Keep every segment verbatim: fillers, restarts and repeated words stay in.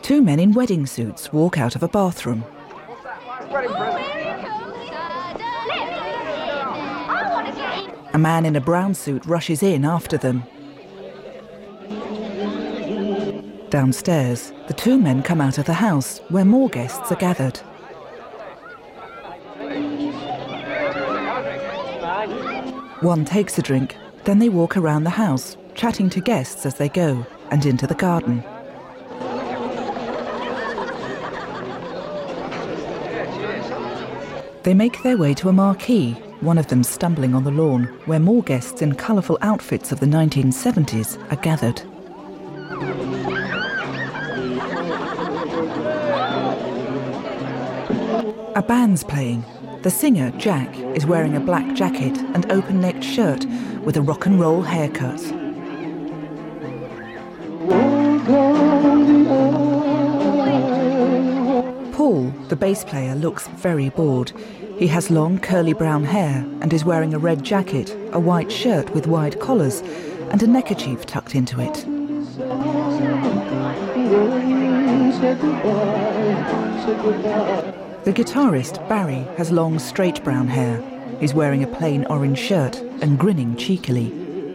Two men in wedding suits walk out of a bathroom. A man in a brown suit rushes in after them. Downstairs, the two men come out of the house where more guests are gathered. One takes a drink, then they walk around the house, chatting to guests as they go, and into the garden. They make their way to a marquee, one of them stumbling on the lawn, where more guests in colourful outfits of the nineteen seventies are gathered. A band's playing. The singer, Jack, is wearing a black jacket and open-necked shirt with a rock and roll haircut. Paul, the bass player, looks very bored. He has long, curly brown hair and is wearing a red jacket, a white shirt with wide collars, and a neckerchief tucked into it. The guitarist, Barry, has long, straight brown hair. He's wearing a plain orange shirt and grinning cheekily.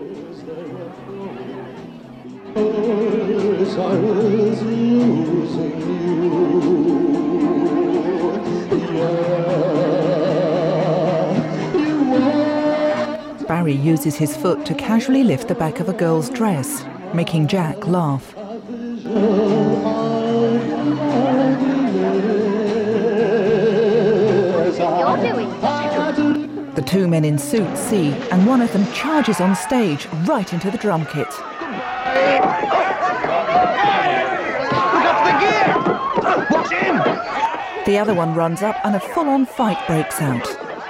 Barry uses his foot to casually lift the back of a girl's dress, making Jack laugh. The two men in suits see, and one of them charges on stage right into the drum kit. Watch him! The other one runs up and a full-on fight breaks out.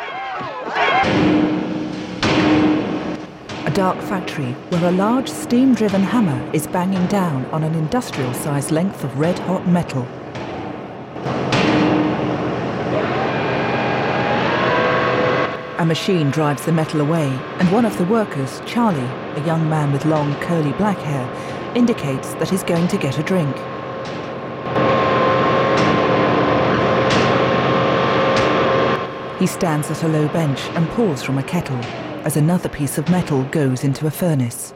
A dark factory where a large steam-driven hammer is banging down on an industrial-sized length of red-hot metal. A machine drives the metal away, and one of the workers, Charlie, a young man with long, curly black hair, indicates that he's going to get a drink. He stands at a low bench and pours from a kettle as another piece of metal goes into a furnace.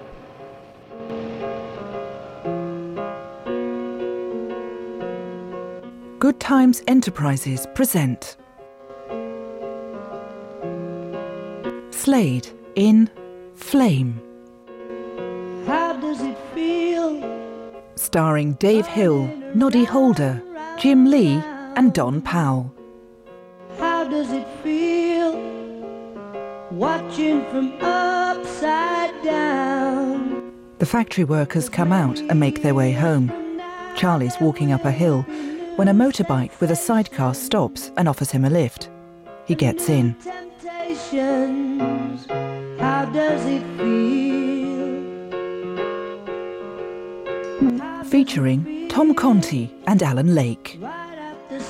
Good Times Enterprises present Slade in Flame. How does it feel? Starring Dave Hill, Noddy Holder, Jim Lee and Don Powell. How does it feel? Watching from upside down. The factory workers come out and make their way home. Charlie's walking up a hill when a motorbike with a sidecar stops and offers him a lift. He gets in. How does it feel? Featuring Tom Conti and Alan Lake. Right at the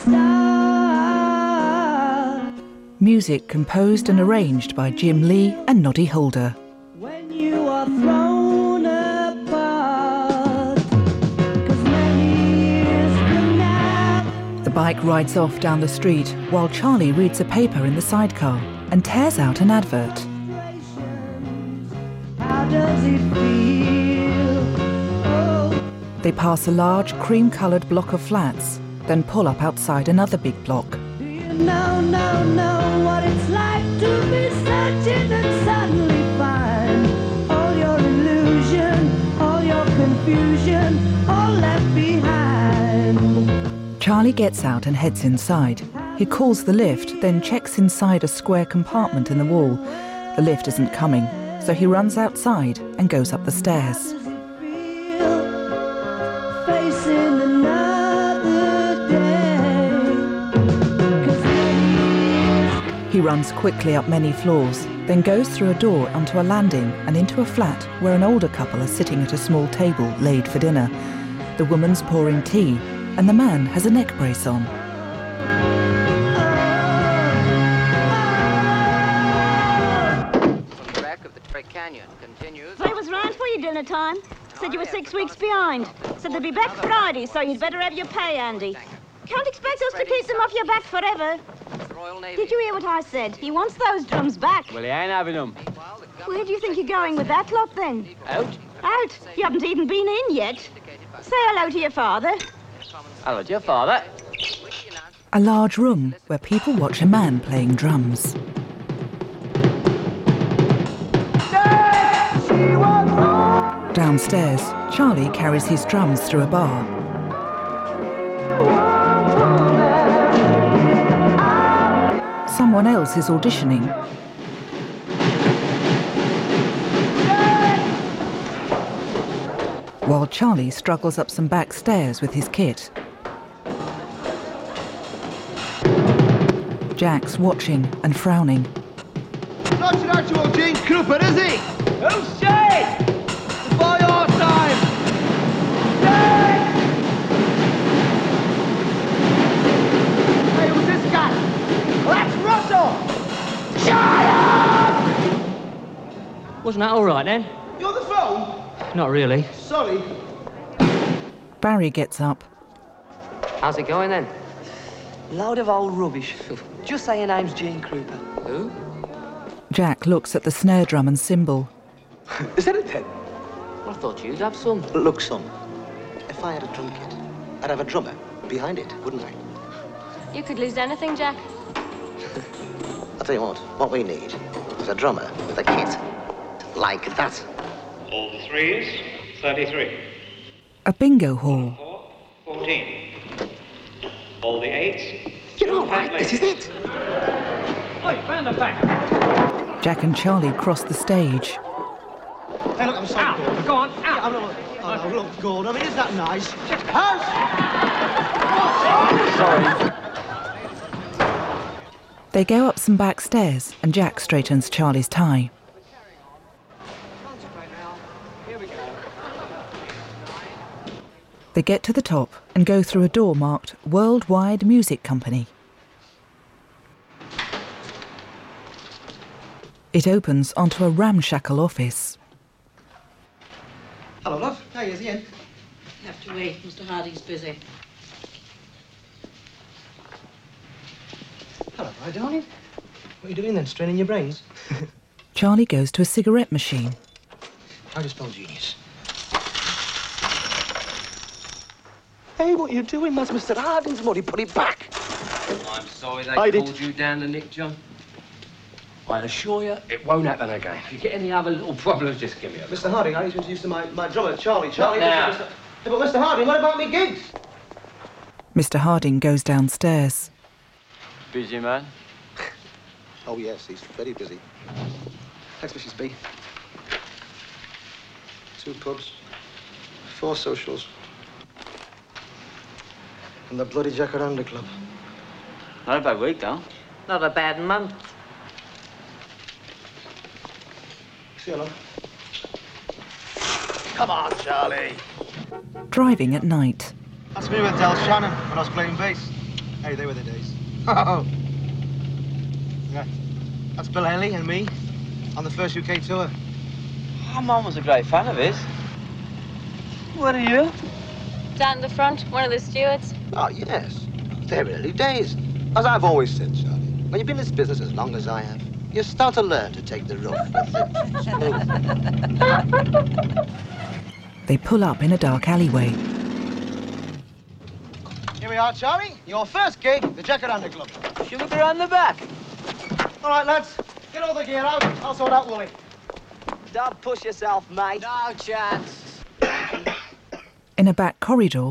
start. Music composed and arranged by Jim Lee and Noddy Holder. When you are thrown apart. 'Cause many years from now. The bike rides off down the street while Charlie reads a paper in the sidecar and tears out an advert. How does it feel? Oh. They pass a large cream-coloured block of flats, then pull up outside another big block. Do you know, know, know what it's like to be searching and suddenly find all your illusion, all your confusion, all left behind? Charlie gets out and heads inside. He calls the lift, then checks inside a square compartment in the wall. The lift isn't coming, so he runs outside and goes up the stairs. How does it feel facing another day? 'Cause many He runs quickly up many floors, then goes through a door onto a landing and into a flat where an older couple are sitting at a small table laid for dinner. The woman's pouring tea, and the man has a neck brace on. Canyon continues. But it was right for you dinner time. Jack said you were six weeks behind. Said they'd be back Friday, so you'd better have your pay, Andy. Can't expect us to keep them off your back forever. Did you hear what I said? He wants those drums back. Well, he ain't having them. Where do you think you're going with that lot, then? Out? Out? You haven't even been in yet. Say hello to your father. Hello to your father. A large room where people watch a man playing drums. Downstairs, Charlie carries his drums through a bar. Someone else is auditioning. While Charlie struggles up some back stairs with his kit. Jack's watching and frowning. Not an actual Gene Krupa, is he? Who's say? The boy our time! Hey, who's this guy? That's Russell! Shut up! Wasn't that all right, then? You on the phone? Not really. Sorry. Barry gets up. How's it going, then? Load of old rubbish. Just say your name's Gene Krupa. Who? Jack looks at the snare drum and cymbal. Is that it, then? I thought you'd have some. Look, son. If I had a drum kit, I'd have a drummer behind it, wouldn't I? You could lose anything, Jack. I'll tell you what, what we need is a drummer with a kit like that. All the threes, thirty-three. A bingo hall. Four, fourteen. All the eights. You're all right, this is it. Oi, round the back. Jack and Charlie cross the stage. Hey, look, I'm sorry, Out. Gordon. Go on, Yeah, out. I'm not, oh, no, look, Gordon, I mean, is that nice? House! Sorry. They go up some back stairs and Jack straightens Charlie's tie. They get to the top and go through a door marked Worldwide Music Company. It opens onto a ramshackle office. Hello, love. Hey, is he in? You have to wait. Mister Harding's busy. Hello, my darling. What are you doing then, straining your brains? Charlie goes to a cigarette machine. How do you spell genius? Hey, what are you doing? That's Mister Harding's money. Put it back. I'm sorry they I called did. you down to Nick, John. I assure you, it won't happen again. If you get any other little problems, just give me a Mister Harding, I need to introduce you to my, my drummer, Charlie. Charlie, now. Mister Hey, but Mister Harding, what about me gigs? Mister Harding goes downstairs. Busy man. Oh, yes, he's very busy. Thanks, Missus B. Two pubs, four socials, and the bloody Jacaranda Club. Not a bad week, though. Not a bad month. See you, love. Come on, Charlie. Driving at night. That's me with Del Shannon when I was playing bass. Hey, they were the days. Oh. Yeah. That's Bill Henley and me on the first U K tour. My mum was a great fan of his. What are you? Down the front, one of the stewards. Oh, yes. They're early days. As I've always said, Charlie, when you've been in this business as long as I have, you start to learn to take the rough with it. They pull up in a dark alleyway. Here we are, Charlie. Your first gig, the Jacaranda Club. Should we go around the back? All right, lads. Get all the gear out. I'll sort out Wooly. Don't push yourself, mate. No chance. In a back corridor,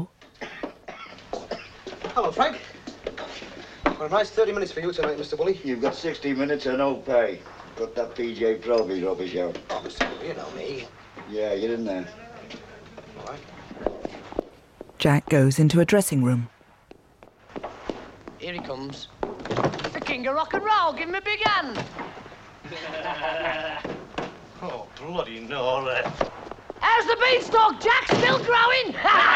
Hello, Frank. Got a nice thirty minutes for you tonight, Mister Woolley. You've got sixty minutes and no pay. Got that P J Trophy rubbish out. Oh, Mister Woolley, you know me. Yeah, you're in there. All right. Jack goes into a dressing room. Here he comes. The king of rock and roll. Give him a big hand. Oh, bloody no, lad. How's the beanstalk, Jack? Still growing?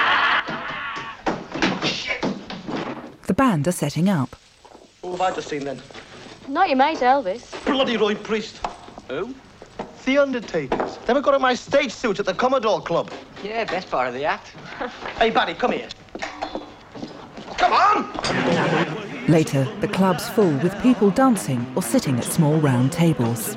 The band are setting up. Who have I just seen then? Not your mate, Elvis. Bloody Roy Priest. Who? The Undertakers. They were got in my stage suit at the Commodore Club. Yeah, best part of the act. Hey, Barry, come here. Come on! Later, the club's full with people dancing or sitting at small round tables.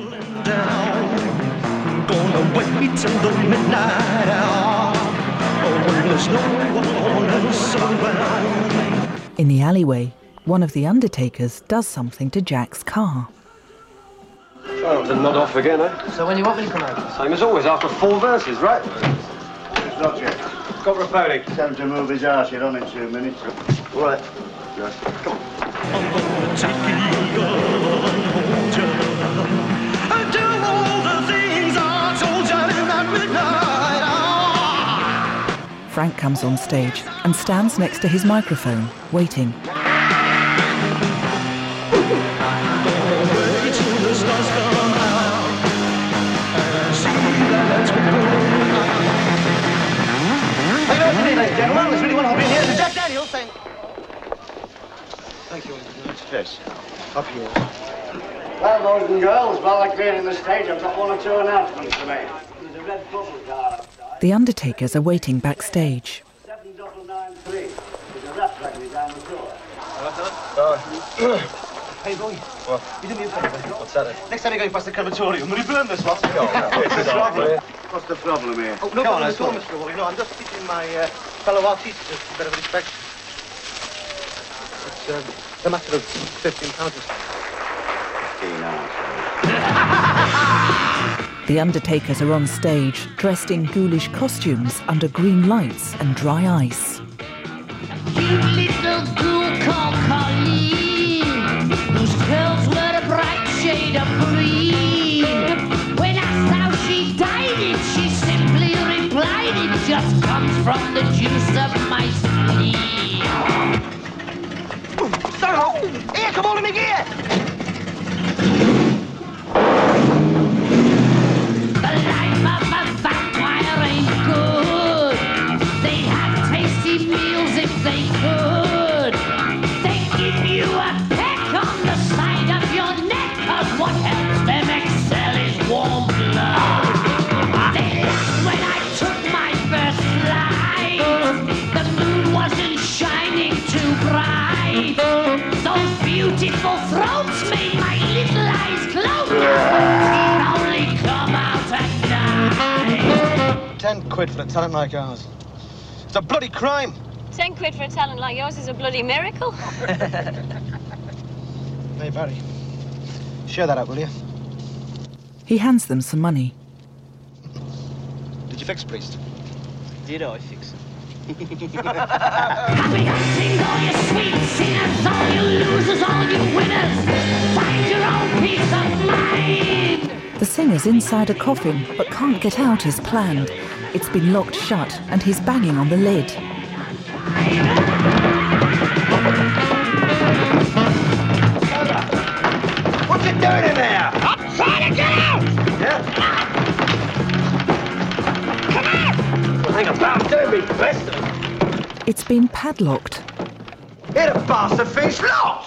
Gonna wait till the midnight hour. Oh, there's no one around. In the alleyway, one of the Undertakers does something to Jack's car. Oh, to nod off again, eh? So when you want me to come out? Same as always, after four verses, right? It's Roger. Got Raponi. Tell him to move his arse. You're on in two minutes. Right. Yes. Come on. I'm gonna take you, girl, and hold you. And do all the things I told you in that midnight hour. Frank comes on stage and stands next to his microphone, waiting. Wait till the stars come out and see that Hey, good afternoon, ladies and gentlemen. It's really wonderful being here. It's Jack Daniels saying... Thank you. Yes. Up yours. Well, boys and girls, while they're clearing the stage, I've got one or two announcements to make. There's a red bubble car outside. The Undertakers are waiting backstage. seven double nine three. There's a rat dragging it down the door. Hey, boy. What? You do me a favour. What's that? Next time you're going past the crematorium, will you burn this lot? Oh, no. What's the problem? What's the problem here? Oh, no problem at all, Mister Wally. No, I'm just teaching my uh, fellow artists a bit of respect. It's uh, a matter of fifteen pounds or something. The Undertakers are on stage, dressed in ghoulish costumes under green lights and dry ice. You little ghoul called Colleen, whose curls were a bright shade of green. When asked how she dyed it, she simply replied, it just comes from the juice of my spleen. So, here, come on in gear! The life of a vampire ain't good. They'd have tasty meals if they could. They give you a peck on the side of your neck, 'cause what helps them excel is warm blood. They laughed when I took my first flight. The moon wasn't shining too bright. Those beautiful throats made my little eyes close. Only come out at night. Ten quid for a talent like ours. It's a bloody crime. Ten quid for a talent like yours is a bloody miracle. Hey, Barry. Share that out, will you? He hands them some money. Did you fix Priest? Did I fix it? Happy hunting, all you sweet sinners, all you losers, all you winners. Find your own peace of mind. The singer's inside a coffin, but can't get out as planned. It's been locked shut, and he's banging on the lid. What's it doing in there? I'm trying to get out! Yeah? Come on! Hang about, don't be bastard. It's been padlocked. Here, the bastard fish locked!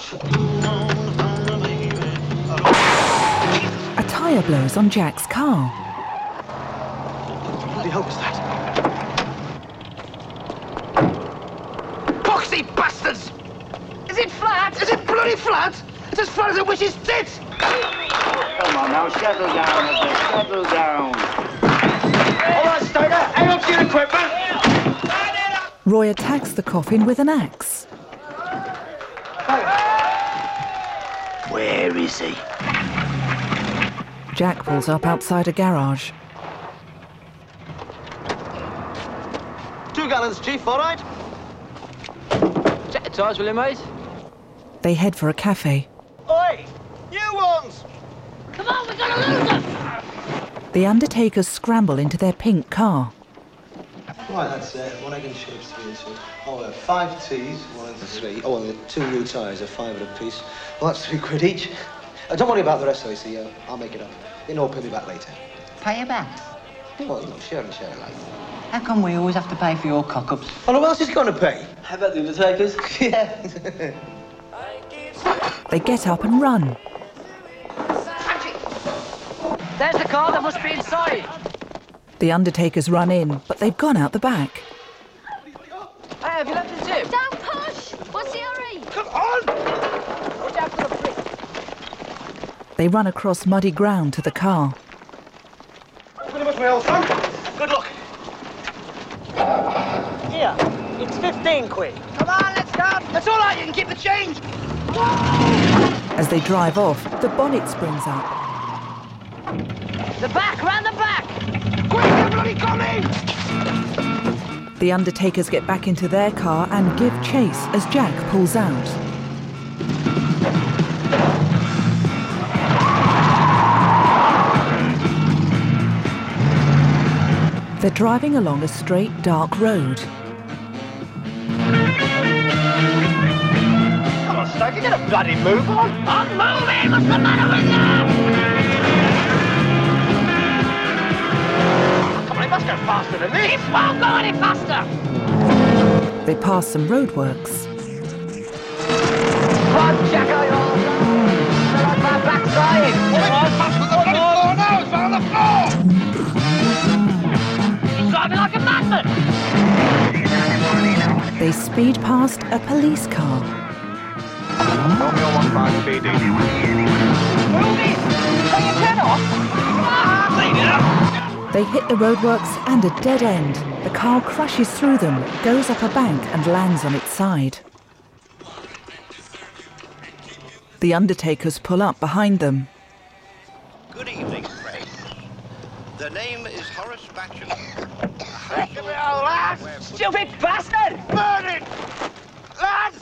A tyre blows on Jack's car. What bloody hell was that? Boxy bastards! Is it flat? Is it bloody flat? It's as flat as a witch's tit! Come on now, settle down, Edgar, settle down. All right, Stoker, hang up to your equipment! Roy attacks the coffin with an axe. Where is he? Jack pulls up outside a garage. Two gallons, Chief, all right? Check the tyres, will you, mate? They head for a cafe. Oi! You ones! Come on, we're gonna lose them! The Undertakers scramble into their pink car. Right, that's uh, one egg and chips, three and two. Oh, uh, five teas, one and three. Oh, and the two new tyres are five at a piece. Well, that's three quid each. Uh, don't worry about the rest, though, you see. Uh, I'll make it up. You know, I'll pay me back later. Pay you back? Well, you know, share and share alike. How come we always have to pay for your cock-ups? Well, who else is going to pay? How about the Undertakers? Yeah. They get up and run. There's the car that must be inside. The undertakers run in, but they've gone out the back. Hey, have you left the zip? Don't push! What's the hurry? Come on! Watch out for the prick. They run across muddy ground to the car. Pretty much my old son. Good luck. Here, it's fifteen quid. Come on, let's go. That's all right, you can keep the change. As they drive off, the bonnet springs up. The back, round the back! Quick, they're bloody coming! The undertakers get back into their car and give chase as Jack pulls out. They're driving along a straight, dark road. Come on, Stoke, you get a bloody move on. I'm moving! What's the matter with you? Come on, it must go faster than this. It won't go any faster! They pass some roadworks. Come on, Jacko, you're all They're on my backside. Well, it's faster than the bloody floor now. It's on the floor. He's driving like a madman! They speed past a police car. Romeo one five B D. Move it! Turn your turn off! Ah, leave it up. They hit the roadworks and a dead end. The car crashes through them, goes up a bank and lands on its side. The undertakers pull up behind them. Good evening, Craig. The name is Horace Batchelor. Give me out, lads! Stupid bastard! Burn it! Lads!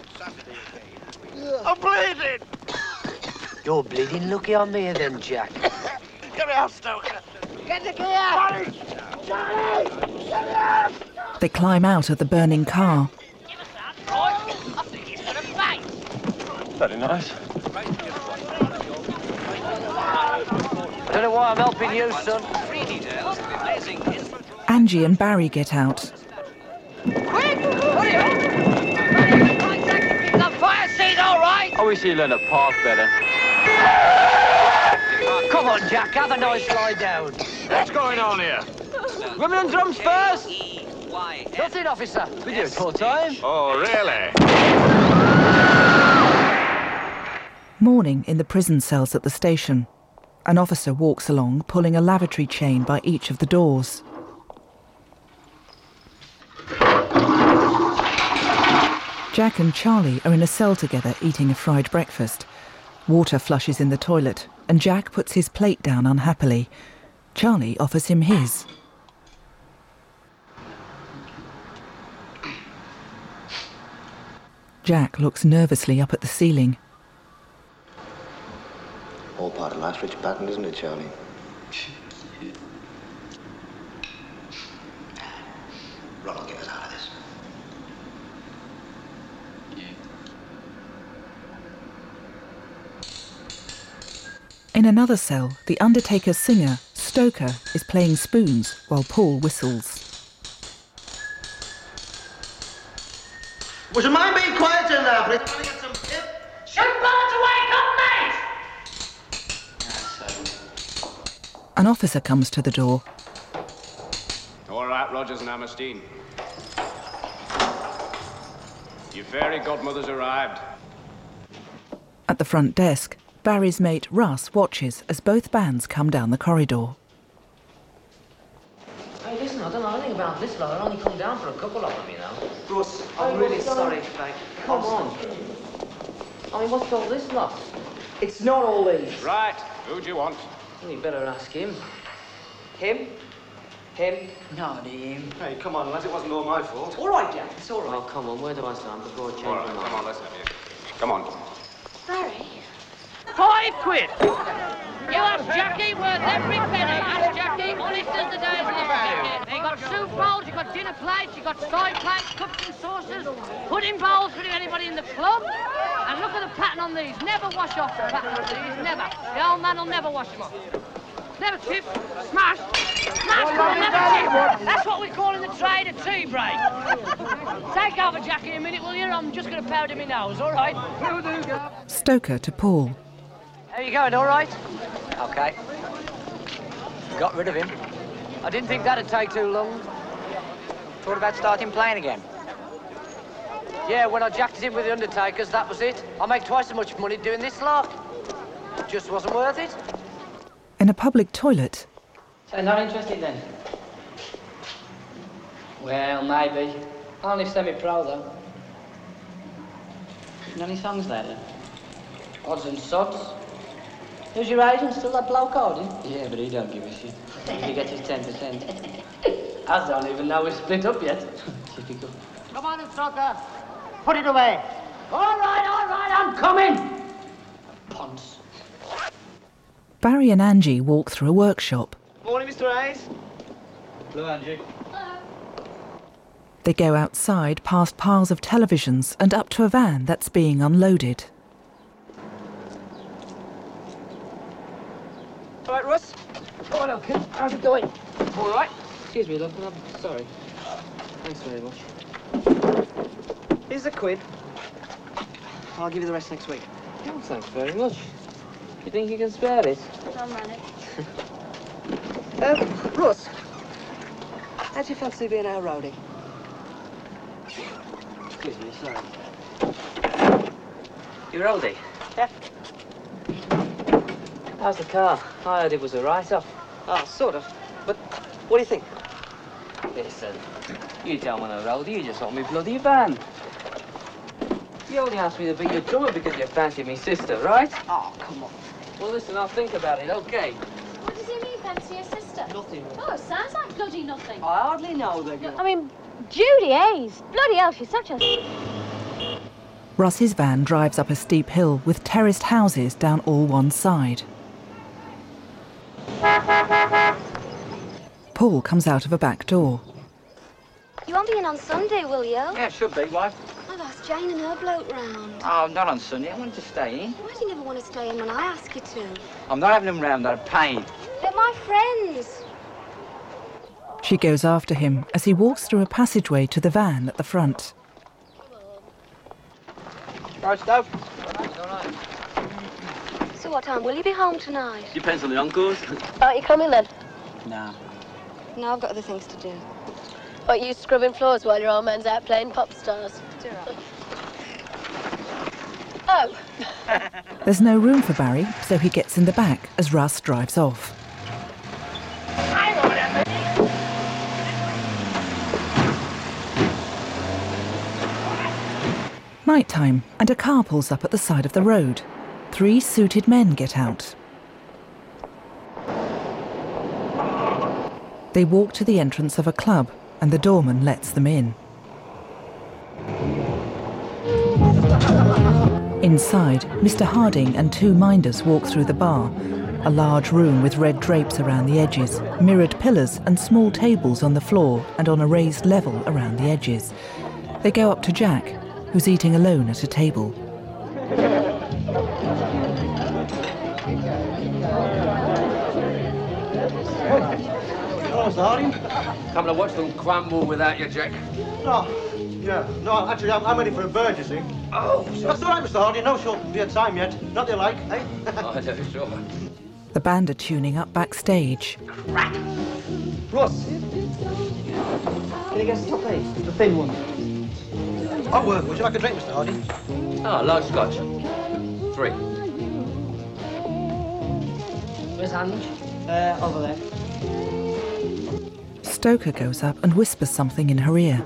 I'm bleeding! You're bleeding lucky on me then, Jack. Get me out, Stoker! Get the gear! Johnny! Johnny! Get me out! They climb out of the burning car. Give us that, Roy. I think he's gonna faint. Very nice. I don't know why I'm helping you, son. Angie and Barry get out. Quick! Hurry up! The fire seat, all right? I wish he'd learn to park better. Come on, Jack, have a nice lie down. What's going on here? Women and drums first! Nothing, officer. We do it full time. Oh, really? Morning in the prison cells at the station. An officer walks along, pulling a lavatory chain by each of the doors. Jack and Charlie are in a cell together eating a fried breakfast. Water flushes in the toilet, and Jack puts his plate down unhappily. Charlie offers him his. Jack looks nervously up at the ceiling. All part of life's rich pattern, isn't it, Charlie? Ron will get us out of this. In another cell, the undertaker's singer, Stoker, is playing spoons while Paul whistles. Would you mind being quieter now, please? Trying to get some tip? Shoot blood to wake up, mate! An officer comes to the door. All right, Rogers and Hammerstein. Your fairy godmother's arrived. At the front desk, Barry's mate Russ watches as both bands come down the corridor. Hey, listen, I don't know anything about this lot. I only come down for a couple of them, you know. Russ, I'm really sorry, mate. Come on. I mean, what's all this lot? It's not all these. Right, who do you want? Well, you better ask him. Him? Him? Not him. Hey, come on, lads, it wasn't all my fault. All right, Jack, it's all right. Oh, come on, where do I stand before I change All my right, mind? come on, let's have you. Come on. Barry? Five quid! You have Jackie worth every penny. Ask Jackie, honest as the day is long, Jackie. You got soup bowls, you got dinner plates, you got side plates, cups and saucers, pudding bowls for anybody in the club. And look at the pattern on these. Never wash off the pattern on these, never. The old man will never wash them off. Never chip, smash, smash, come on, never chip. That's what we call in the trade a tea break. Take over, Jackie, a minute, will you? I'm just going to powder my nose, all right? Stoker to Paul. How you going, all right? Okay. Got rid of him. I didn't think that'd take too long. Thought about starting playing again. Yeah, when I jacked it in with the Undertakers, that was it. I make twice as much money doing this lot. Just wasn't worth it. In a public toilet, So not interested then? Well, maybe. Only semi-pro though. Got any songs there then? Odds and sods. Who's your agent? Still that bloke Odin? Yeah, but he don't give a shit. He gets his ten percent. I don't even know we're split up yet. Typical. Come on, instructor. Put it away. All right, all right, I'm coming. Ponce. Barry and Angie walk through a workshop. Morning, Mister Hayes. Hello, Angie. They go outside past piles of televisions and up to a van that's being unloaded. All right, Russ. All right, okay. How's it going? All right. Excuse me, look, I'm sorry. Thanks very much. Here's a quid. I'll give you the rest next week. Oh, thanks very much. You think you can spare it? I'll manage. Um, Russ, how do you fancy being our roadie? Excuse me, sorry. You're oldie? Yeah. How's the car? I heard it was a write-off. Ah, sort of. But what do you think? Listen, you don't want a roadie, you just want me bloody van. You only asked me to be your drummer because you fancy me sister, right? Oh, come on. Well, listen, I'll think about it, okay? What does he mean, fancy your sister? Nothing. Oh, sounds like bloody nothing. I hardly know the girl. I mean, Judy Hayes. Bloody hell, she's such a... Russ's van drives up a steep hill with terraced houses down all one side. Paul comes out of a back door. You won't be in on Sunday, will you? Yeah, should be, wife. I've asked Jane and her bloke round. Oh, not on Sunday. I wanted to stay in. Why do you never want to stay in when I ask you to? I'm not having them round. They're a pain. They're my friends. She goes after him as he walks through a passageway to the van at the front. Right, Stove. So what time will you be home tonight? Depends on the uncles. Aren't you coming then? No. No, I've got other things to do. What, you scrubbing floors while your old man's out playing pop stars? Oh. There's no room for Barry, so he gets in the back as Russ drives off. Nighttime, and a car pulls up at the side of the road. Three suited men get out. They walk to the entrance of a club, and the doorman lets them in. Inside, Mister Harding and two minders walk through the bar, a large room with red drapes around the edges, mirrored pillars and small tables on the floor and on a raised level around the edges. They go up to Jack, who's eating alone at a table. Hello, Mister Harding. Coming to watch them crumble without you, Jack. No, yeah, no, actually, I'm, I'm ready for a bird, you see. Oh, that's all right, Mister Harding. No short be a time yet. Not that you like, eh? I know, sure. The band are tuning up backstage. Russ. Can you get us top eight? The thin one. I'll work. Would you like a drink, Mister Harding? Oh, large scotch. Three. Where's Ange? Uh, over there. Stoker goes up and whispers something in her ear.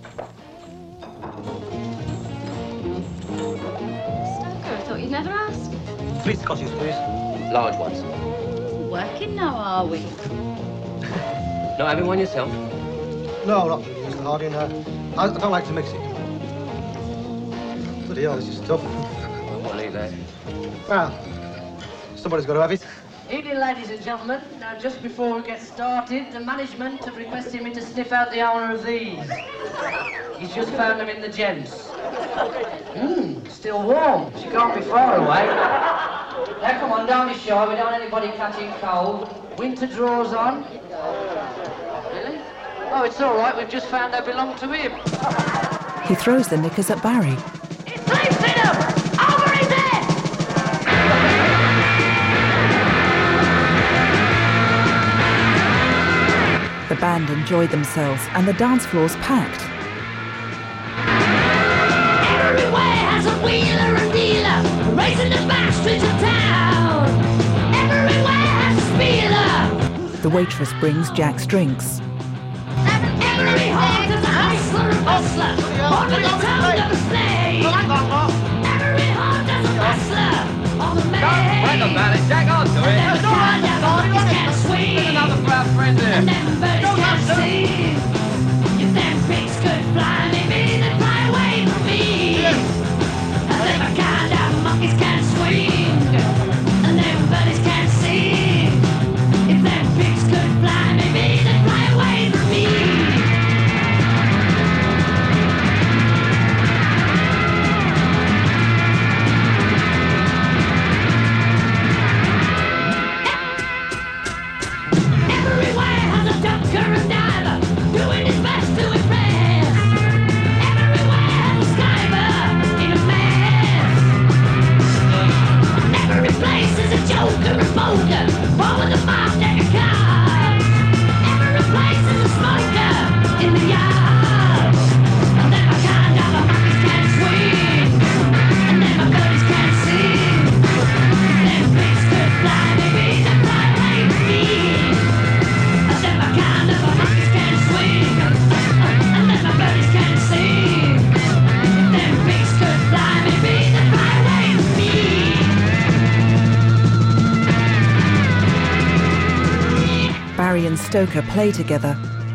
Stoker, I thought you'd never ask. Three scotches, please. Large ones. Working now, are we? Not having one yourself? No, not really, Mister Harding. Uh, I, I don't like to mix it. Bloody hell, this is tough. I won't eat that. Well, somebody's got to have it. Evening, ladies and gentlemen. Now, just before we get started, the management have requested me to sniff out the owner of these. He's just found them in the gents. Mmm, still warm. She can't be far away. Now, come on, don't be shy. We don't want anybody catching cold. Winter drawers on. Really? Oh, it's all right. We've just found they belong to him. He throws the knickers at Barry. Sleeps in him! Over his head! band enjoy themselves and the dance floor's packed. Everywhere has a wheeler and dealer racing the back streets of town. Everywhere has a spieler. The waitress brings Jack's drinks. Every heart has a hustler and bustler on the tongue of a slave. Every heart has a hustler on the man. Don't brag about it, Jack, I'll do it. And then kind of monkeys can swing. There's another for our friend there. And them birds can sing. If them pigs could fly, maybe they'd fly away from me. And them kind of monkeys can swing. And them birds can sing. If them pigs could fly, maybe they'd fly away from me. Everywhere has a ducker and diver doing his best to impress. Everywhere has a skiver in a mess. And every place is a joker and poker, one with a mob deck of cards. Every place is a smoker in the yard. And then my kind of a monkeys can swing. And then my birdies can sing. If them pigs could fly, maybe they'd fly away from me. And then my kind of a monkeys can swing. And then my birdies can sing. If them pigs could fly, maybe they'd fly away from me. Barry and Stoker play together.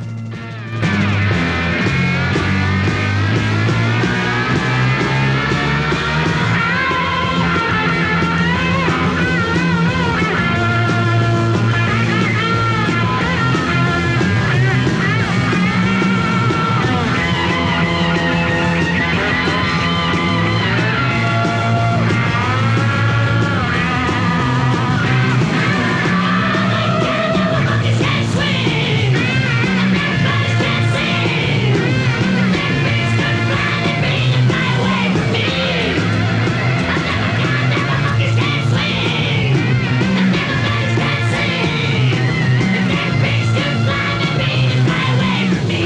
Monkeys can swing. And them birdies can sing. If them pigs could fly, maybe they'd fly away from me. And then my kind of a monkeys can swing. And then my birdies can sing. If them pigs could fly, maybe they'd fly away from me.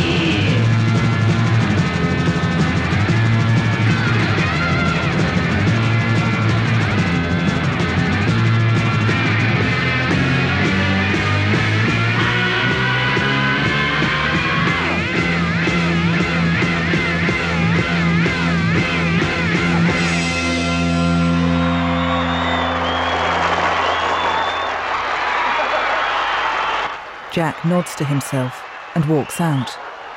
Jack nods to himself and walks out.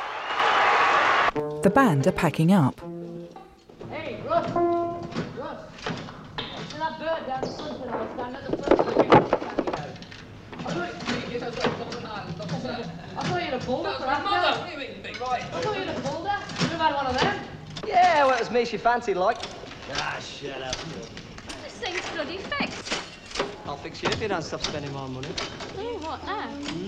The band are packing up. Hey, Russ! Russ! See that bird down the sunset hole standing at the first of the I thought you had a boulder for that. Mother, what do you mean, big right? I thought you had a boulder. You have had one of them. Yeah, well, it was me she fancied, like. Ah, shut up. This thing's bloody fixed. I'll fix you if you don't stop spending my money. Oh, what now?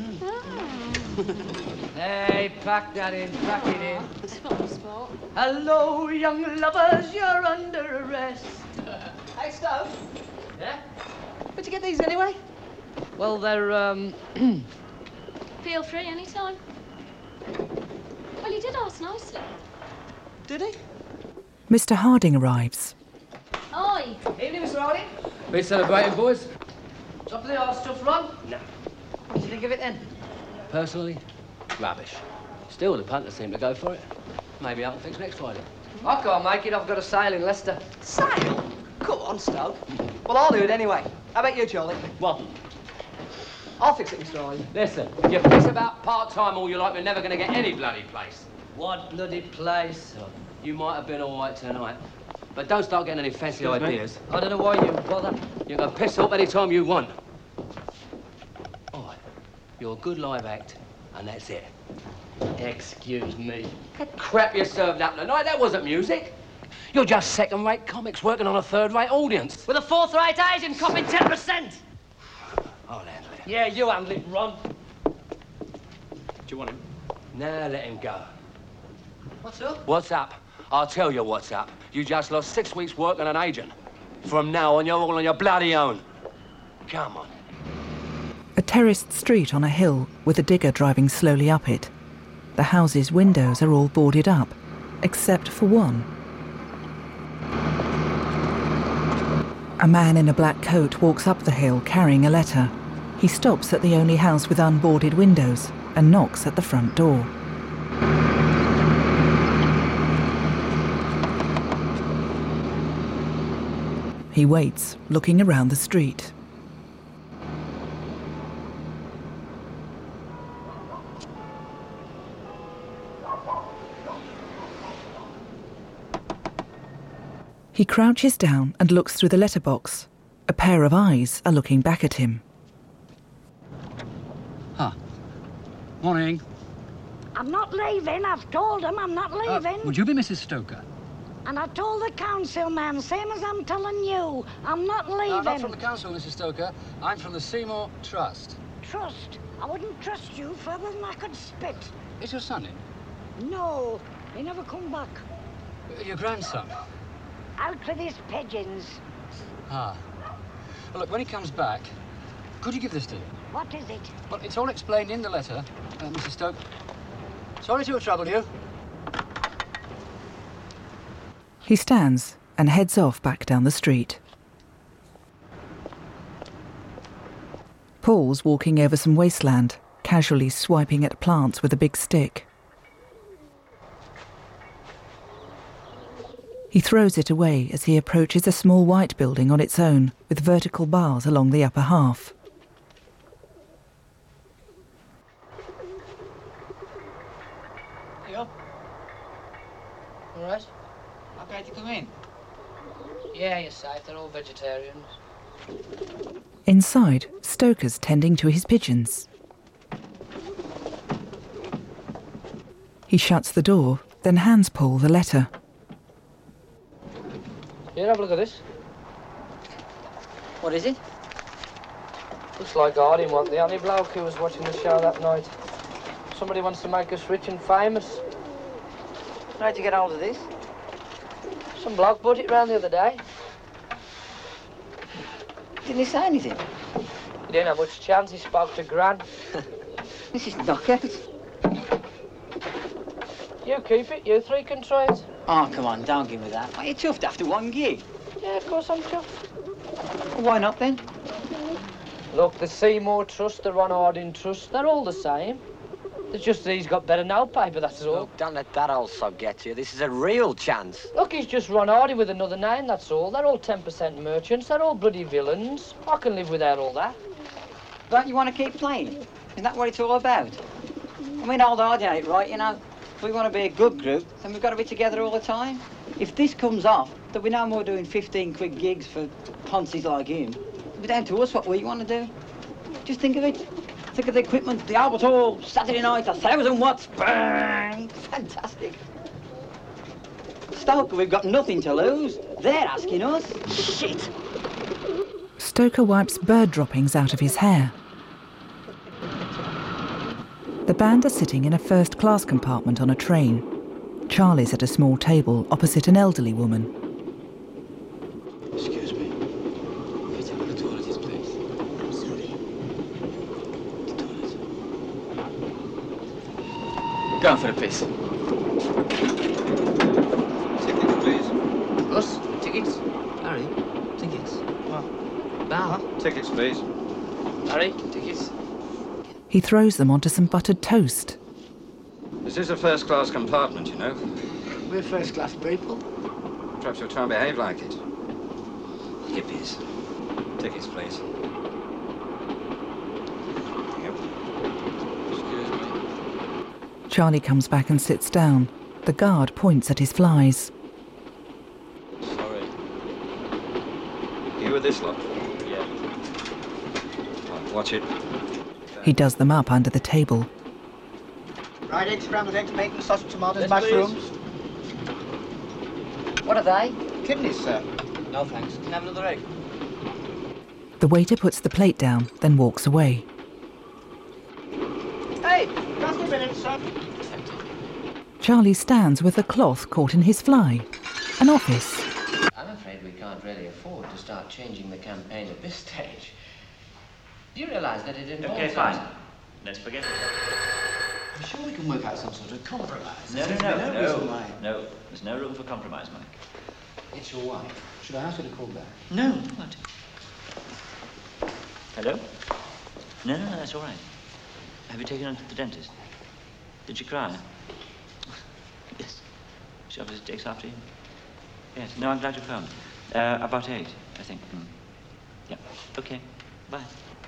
Hey, pack that in, pack it in. It's not my sport. Hello, young lovers, you're under arrest. Hey, Stove. Yeah? Where'd you get these anyway? Well, they're, um... Feel free anytime. Well, you did ask nicely. Did he? Mister Harding arrives. Oi! Evening, Mister Harding. Been celebrating, boys? Top of the art stuff, Ron? No. What do you think of it, then? Personally, rubbish. Still, the punters seem to go for it. Maybe I can fix next Friday. I can't make it. I've got a sale in Leicester. Sale? Come on, Stove. Well, I'll do it anyway. How about you, Charlie? What? I'll fix it, Mister Harding. Listen, you piss about part-time all you like, we're never going to get any bloody place. What bloody place? You might have been all right tonight, but don't start getting any fancy Excuse me? ideas. I don't know why you bother. You can piss up any time you want. All right, you're a good live act, and that's it. Excuse me. That crap you served up tonight, that wasn't music. You're just second-rate comics working on a third-rate audience. With a fourth-rate Asian copping ten percent. I'll handle it. Yeah, you handle it, Ron. Do you want him? Now let him go. What's up? What's up? I'll tell you what's up. You just lost six weeks' work on an agent. From now on, you're all on your bloody own. Come on. A terraced street on a hill with a digger driving slowly up it. The house's windows are all boarded up, except for one. A man in a black coat walks up the hill carrying a letter. He stops at the only house with unboarded windows and knocks at the front door. He waits, looking around the street. He crouches down and looks through the letterbox. A pair of eyes are looking back at him. Ah. Morning. I'm not leaving. I've told them I'm not leaving. Uh, would you be Missus Stoker? And I told the council man, same as I'm telling you, I'm not leaving. No, I'm not from the council, Missus Stoker. I'm from the Seymour Trust. Trust? I wouldn't trust you further than I could spit. Is your son in? No, he never come back. Your grandson? Out with his pigeons. Ah. Well, look, when he comes back, could you give this to him? What is it? Well, it's all explained in the letter, uh, Missus Stoke. Sorry to have troubled you. He stands and heads off back down the street. Paul's walking over some wasteland, casually swiping at plants with a big stick. He throws it away as he approaches a small white building on its own, with vertical bars along the upper half. You up? All right? Okay to come in? Yeah, you're safe. They're all vegetarians. Inside, Stoker's tending to his pigeons. He shuts the door, then hands Paul the letter. Here, have a look at this. What is it? Looks like I didn't want the only bloke who was watching the show that night. Somebody wants to make us rich and famous. How'd you get hold of this? Some bloke brought it round the other day. Didn't he say anything? He didn't have much chance. He spoke to Gran. This is knockout. You keep it. You three can try it. Oh, come on, don't give me that. Why, you're chuffed after one gig. Yeah, of course I'm chuffed. Well, why not, then? Look, the Seymour Trust, the Ron Harding Trust, they're all the same. It's just that he's got better notepaper, that's all. Look, don't let that old sod get you. This is a real chance. Look, he's just Ron Harding with another name, that's all. They're all ten percent merchants. They're all bloody villains. I can live without all that. Don't you want to keep playing? Isn't that what it's all about? I mean, old Harding ain't right, you know. If we want to be a good group, then we've got to be together all the time. If this comes off, there'll be no more doing fifteen quid gigs for ponces like him. It'll be down to us what we want to do. Just think of it. Think of the equipment, the Albert Hall, Saturday night, a thousand watts, bang! Fantastic. Stoker, we've got nothing to lose. They're asking us. Shit! Stoker wipes bird droppings out of his hair. The band are sitting in a first-class compartment on a train. Charlie's at a small table opposite an elderly woman. Excuse me. Can you tell me the toilet is, please? I'm sorry. The toilet. Going for a piss. Tickets, please. Us? Tickets? Harry, tickets. What? Bow. Tickets, please. Harry, tickets. He throws them onto some buttered toast. This is a first-class compartment, you know. We're first-class people. Perhaps you'll try and behave like it. Hippies. Tickets, please. Yep. Excuse me. Charlie comes back and sits down. The guard points at his flies. Sorry. You with this lot? Yeah. Right, watch it. He does them up under the table. Fried eggs, scrambled eggs, bacon, sausage, tomatoes, Yes, mushrooms. What are they? Kidneys, sir. No, thanks. Can I have another egg? The waiter puts the plate down, then walks away. Hey, just a minute, sir. Charlie stands with a cloth caught in his fly. An office. I'm afraid we can't really afford to start changing the campaign at this stage. Do you realise that it involves... Okay, fine. Let's forget it. I'm sure we can work out some sort of compromise. No, There's no, no, no reason no. why. No, there's no room for compromise, Mike. It's your wife. Should I ask her to call back? No, what? Hello? No, no, no, that's all right. Have you taken her to the dentist? Did she cry? Yes. She obviously takes after you. Yes. No, I'm glad you phoned. Uh, about eight, I think. Mm. Yeah. Okay. Bye.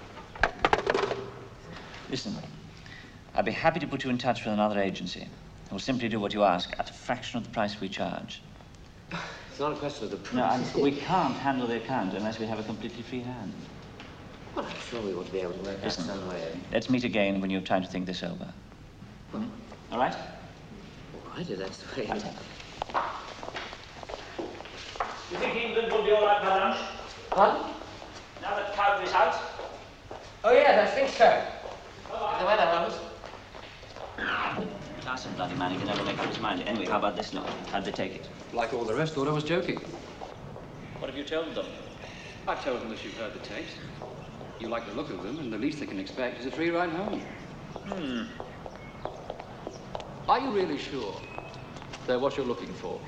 Listen, I'd be happy to put you in touch with another agency who'll simply do what you ask at a fraction of the price we charge. It's not a question of the price. No, I'm, we can't handle the account unless we have a completely free hand. Well, I'm sure we ought to be able to work out some way. Let's meet again when you have time to think this over. Well, all right? all right, if that's the way it is. You think England will be all right by lunch? Pardon? Now that Cowden is out? Oh, yes, I think so. If the weather holds. Carson, bloody man, he can never make up his mind. Anyway, how about this lot? How'd they take it? Like all the rest, thought I was joking. What have you told them? I told them that you've heard the tapes. You like the look of them, and the least they can expect is a free ride home. Hmm. Are you really sure they're what you're looking for?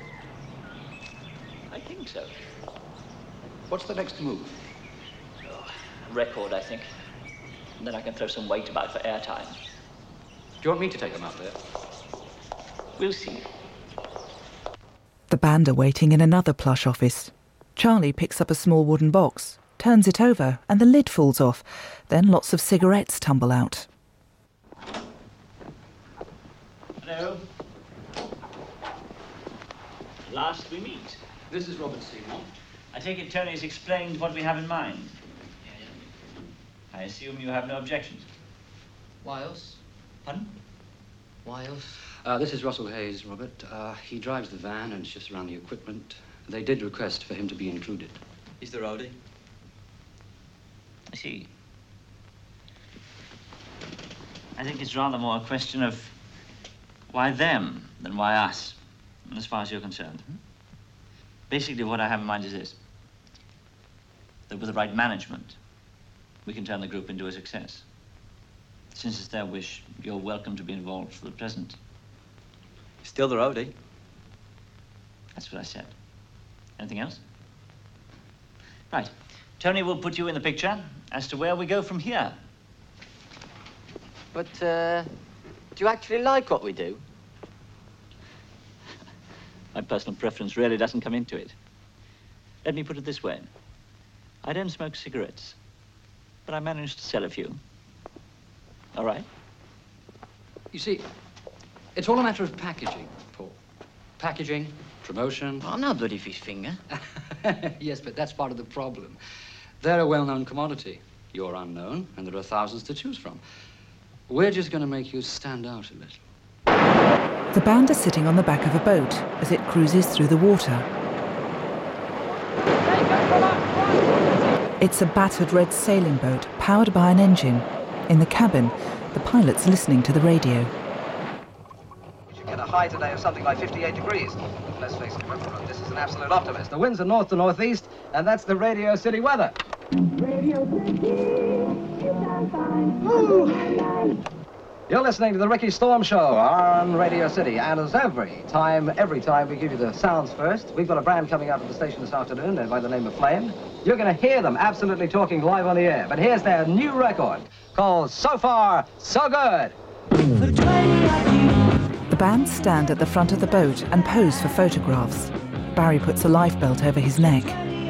I think so. What's the next move? Oh, record, I think. And then I can throw some weight about for airtime. Do you want me to take them out there? We'll see. The band are waiting in another plush office. Charlie picks up a small wooden box, turns it over, and the lid falls off. Then lots of cigarettes tumble out. Hello. Last we meet. This is Robert Seymour. I take it Tony's explained what we have in mind. I assume you have no objections. Why else? Pardon? Why else? Uh, this is Russell Hayes, Robert. Uh, he drives the van and shifts around the equipment. They did request for him to be included. He's the roadie. I see. I think it's rather more a question of why them than why us, as far as you're concerned. Basically, what I have in mind is this. That with the right management, we can turn the group into a success. Since it's their wish, you're welcome to be involved for the present. Still the roadie. That's what I said. Anything else? Right. Tony will put you in the picture as to where we go from here. But, uh, do you actually like what we do? My personal preference really doesn't come into it. Let me put it this way. I don't smoke cigarettes, but I managed to sell a few. All right? You see, it's all a matter of packaging, Paul. Packaging, promotion. Oh, I'm no bloody fish finger. Yes, but that's part of the problem. They're a well-known commodity. You're unknown, and there are thousands to choose from. We're just going to make you stand out a little. The band are sitting on the back of a boat as it cruises through the water. It's a battered red sailing boat powered by an engine. In the cabin, the pilot's listening to the radio. We should get a high today of something like fifty-eight degrees. Let's face it, this is an absolute optimist. The winds are north to northeast, and that's the Radio City weather. Radio City, You're listening to the Ricky Storm Show on Radio City, and as every time, every time we give you the sounds first, we've got a band coming out of the station this afternoon uh, by the name of Flame. You're going to hear them absolutely talking live on the air, but here's their new record called So Far, So Good. The band stand at the front of the boat and pose for photographs. Barry puts a lifebelt over his neck.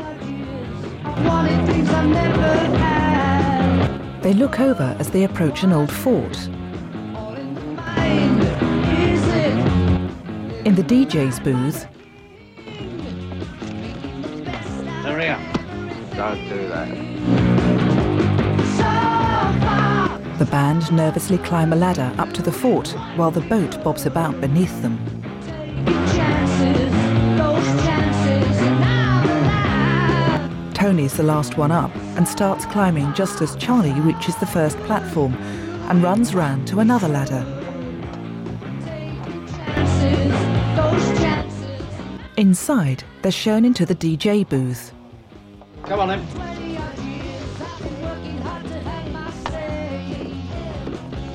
They look over as they approach an old fort. In the D J's booth, Hurry up. Don't do that. the band nervously climb a ladder up to the fort while the boat bobs about beneath them. Tony's the last one up and starts climbing just as Charlie reaches the first platform and runs round to another ladder. Inside, they're shown into the D J booth. Come on, then.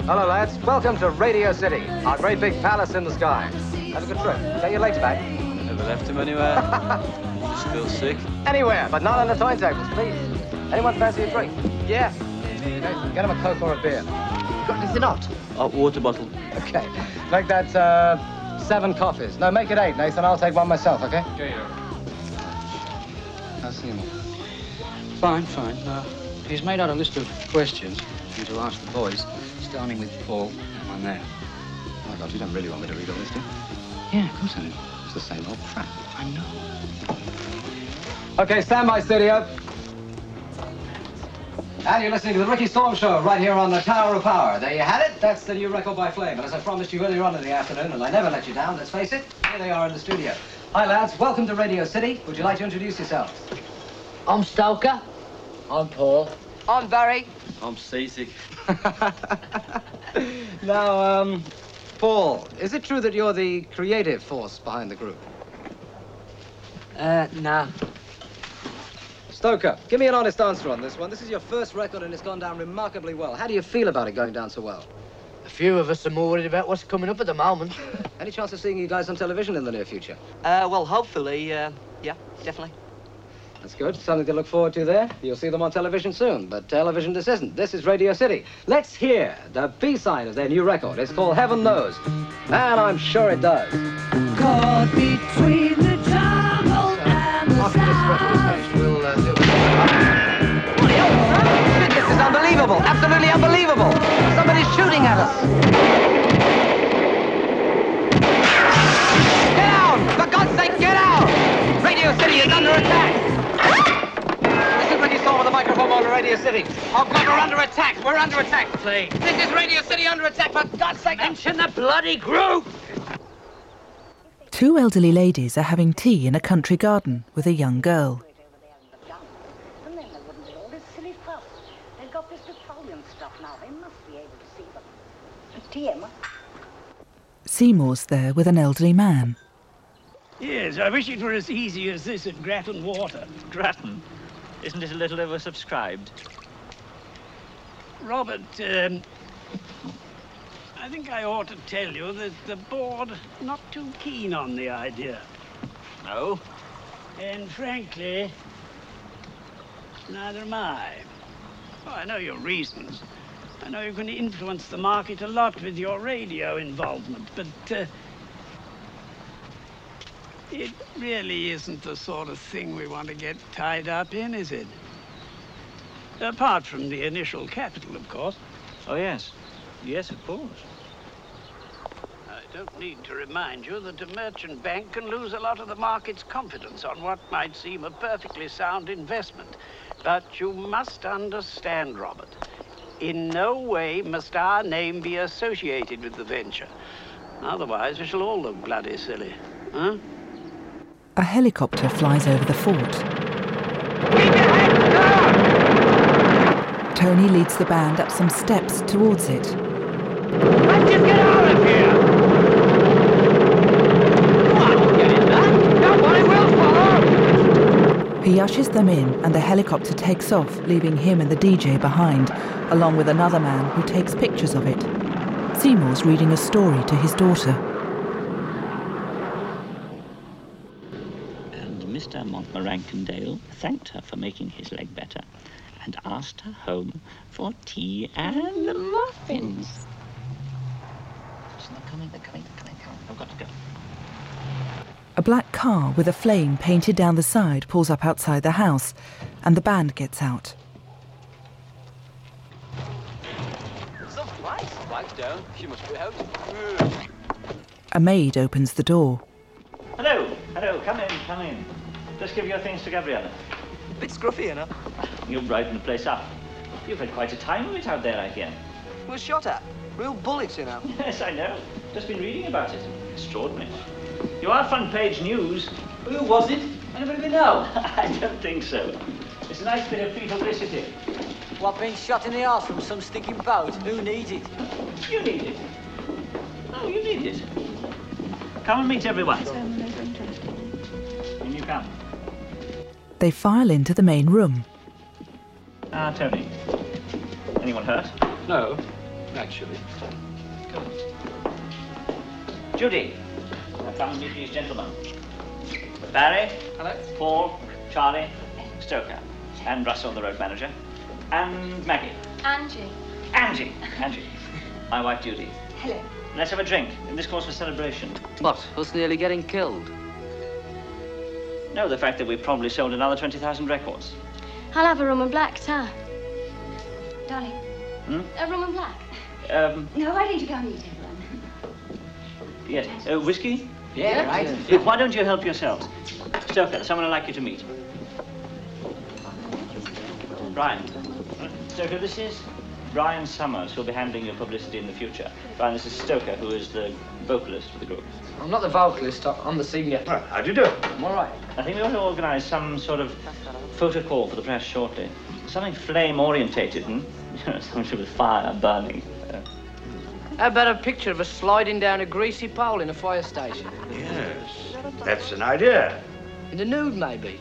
Hello, lads. Welcome to Radio City, our great big palace in the sky. Have a good trip. Get your legs back. Never left him anywhere. Just feel sick. Anywhere, but not on the timetables, please. Anyone fancy a drink? Yeah. Okay, get him a Coke or a beer. Got anything hot? Hot water bottle. Okay. Make that, uh, seven coffees. No, make it eight, Nathan. I'll take one myself, okay? Okay, yeah. How's Seymour? Fine, fine. Uh, he's made out a list of questions for you to ask the boys, starting with Paul. That one there. Oh, my God, you don't really want me to read all this, do you? Yeah, of course I do. It's the same old crap. I know. Okay, stand by, studio. And you're listening to the Ricky Storm Show right here on the Tower of Power. There you had it. That's the new record by Flame. And as I promised you earlier on in the afternoon, and I never let you down, let's face it, here they are in the studio. Hi, lads. Welcome to Radio City. Would you like to introduce yourselves? I'm Stoker. I'm Paul. I'm Barry. I'm seasick. Now, um, Paul, is it true that you're the creative force behind the group? Uh, nah. Stoker, give me an honest answer on this one. This is your first record and it's gone down remarkably well. How do you feel about it going down so well? A few of us are more worried about what's coming up at the moment. Any chance of seeing you guys on television in the near future? Uh, well, hopefully, uh, yeah, definitely. That's good. Something to look forward to there. You'll see them on television soon. But television this isn't. This is Radio City. Let's hear the B-side of their new record. It's called Heaven Knows. And I'm sure it does. Caught between the jungle and the sky. We'll uh, do it. This is unbelievable. Absolutely unbelievable. Somebody's shooting at us. Get out! For God's sake, get out! Radio City is under attack. This is Ricky Storm with the microphone on Radio City. Oh, God, we're under attack. We're under attack. Please. This is Radio City under attack. For God's sake, mention the bloody group. Two elderly ladies are having tea in a country garden with a young girl. And then they wouldn't do all this silly fuss. They've got this petroleum stuff now. They must be able to see them. Tea, Emma? Seymour's there with an elderly man. Yes, I wish it were as easy as this at Grattan Water. Grattan? Isn't it a little oversubscribed? Robert, um, I think I ought to tell you that the board not too keen on the idea. No? And frankly, neither am I. Oh, I know your reasons. I know you can influence the market a lot with your radio involvement, but uh, it really isn't the sort of thing we want to get tied up in, is it? Apart from the initial capital, of course. Oh, yes. Yes, of course. I don't need to remind you that a merchant bank can lose a lot of the market's confidence on what might seem a perfectly sound investment. But you must understand, Robert, in no way must our name be associated with the venture. Otherwise, we shall all look bloody silly, huh? A helicopter flies over the fort. Tony leads the band up some steps towards it. Let's just get out of here! Come on, we'll get in there. Nobody will follow! He ushers them in and the helicopter takes off, leaving him and the D J behind, along with another man who takes pictures of it. Seymour's reading a story to his daughter. Mister Montmorencondale thanked her for making his leg better and asked her home for tea and muffins. They're coming, they're coming, they're coming, coming. I've got to go. A black car with a flame painted down the side pulls up outside the house, and the band gets out. Some flies. Flags down. She must be out. A maid opens the door. Hello, hello, come in, come in. Just give your things to Gabriella. A bit scruffy, you know. You'll brighten the place up. You've had quite a time of it out there, I hear. We're shot at. Real bullets, you know. Yes, I know. Just been reading about it. Extraordinary. You are front page news. Who was it? Anybody know? I don't think so. It's a nice bit of free publicity. What, being shot in the arse from some stinking boat? Who needs it? You need it. Oh, you need it. Come and meet everyone. When you come. They file into the main room. Ah, Tony. Anyone hurt? No. actually. Judy, come and meet these gentlemen. Barry. Hello. Paul, Charlie, Stoker, and Russell, the road manager, and Maggie. Angie. Angie. Angie. My wife, Judy. Hello. Let's have a drink. In this calls for celebration. What? Us nearly getting killed? No, the fact that we probably sold another twenty thousand records. I'll have a rum and black, sir. Darling. Hmm? A rum and black. Um, No, why don't you go and eat, everyone? yes. Uh, whiskey? Yeah, right. Uh, Why don't you help yourselves? Stoker, someone I'd like you to meet. Brian. Stoker, this is Brian Summers, who'll be handling your publicity in the future. Brian, this is Stoker, who is the vocalist for the group. I'm not the vocalist, I'm the singer. Well, how do you do? I'm all right. I think we ought to organise some sort of photo call for the press shortly. Something flame-orientated, and you know, something with fire burning. Uh, How about a picture of us sliding down a greasy pole in a fire station? Yes, that's an idea. In the nude, maybe.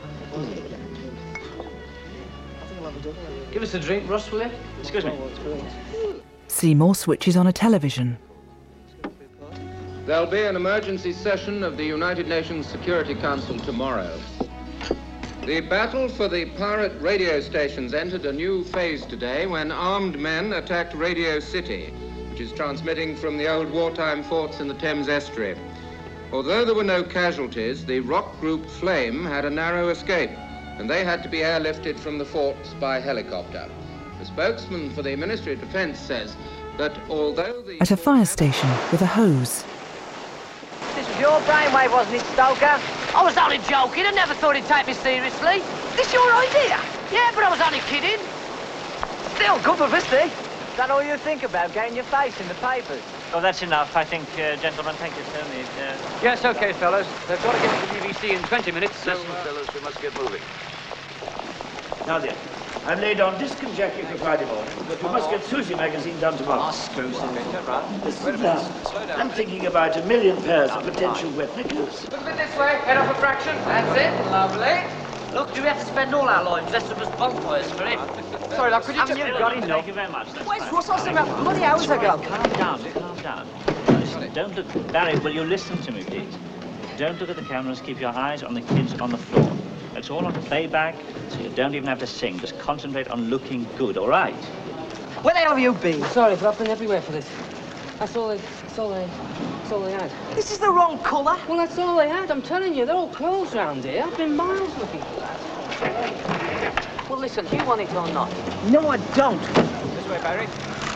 Give us a drink, Russ, will you? Excuse me. Seymour switches on a television. There'll be an emergency session of the United Nations Security Council tomorrow. The battle for the pirate radio stations entered a new phase today when armed men attacked Radio City, which is transmitting from the old wartime forts in the Thames estuary. Although there were no casualties, the rock group Flame had a narrow escape, and they had to be airlifted from the forts by helicopter. The spokesman for the Ministry of Defence says that although the... At a fire station with a hose. This was your brainwave, wasn't it, Stoker? I was only joking. I never thought he'd take me seriously. This your idea? Yeah, but I was only kidding. Still good publicity. Is that all you think about, getting your face in the papers? Oh, that's enough. I think, uh, gentlemen, thank you, sir. Uh... Yes, okay, fellas. They've got to get to the B B C in twenty minutes. So, Listen, fellas, we must get moving. Now then, I've laid on disc and jacket for Friday morning, but we must get Susie magazine done tomorrow. Listen now, I'm thinking about a million pairs of potential wet knickers. Look a bit this way, head off a fraction. That's it, lovely. Look, do we have to spend all our lives dressed up as bonfires for him? Sorry, love, could you Haven't just... you got enough? Thank you very much. Where's Ross? I was about bloody hours ago. Calm down, calm down. Listen, don't look... Barry, will you listen to me, please? Don't look at the cameras. Keep your eyes on the kids on the floor. It's all on playback, so you don't even have to sing. Just concentrate on looking good, all right? Where the hell have you been? Sorry, but I've been everywhere for this. That's all they... That's all they... That's all they had. This is the wrong colour. Well, that's all they had. I'm telling you, they're all clothes round here. I've been miles looking for that. Well, listen, do you want it or not? No, I don't. This way, Barry.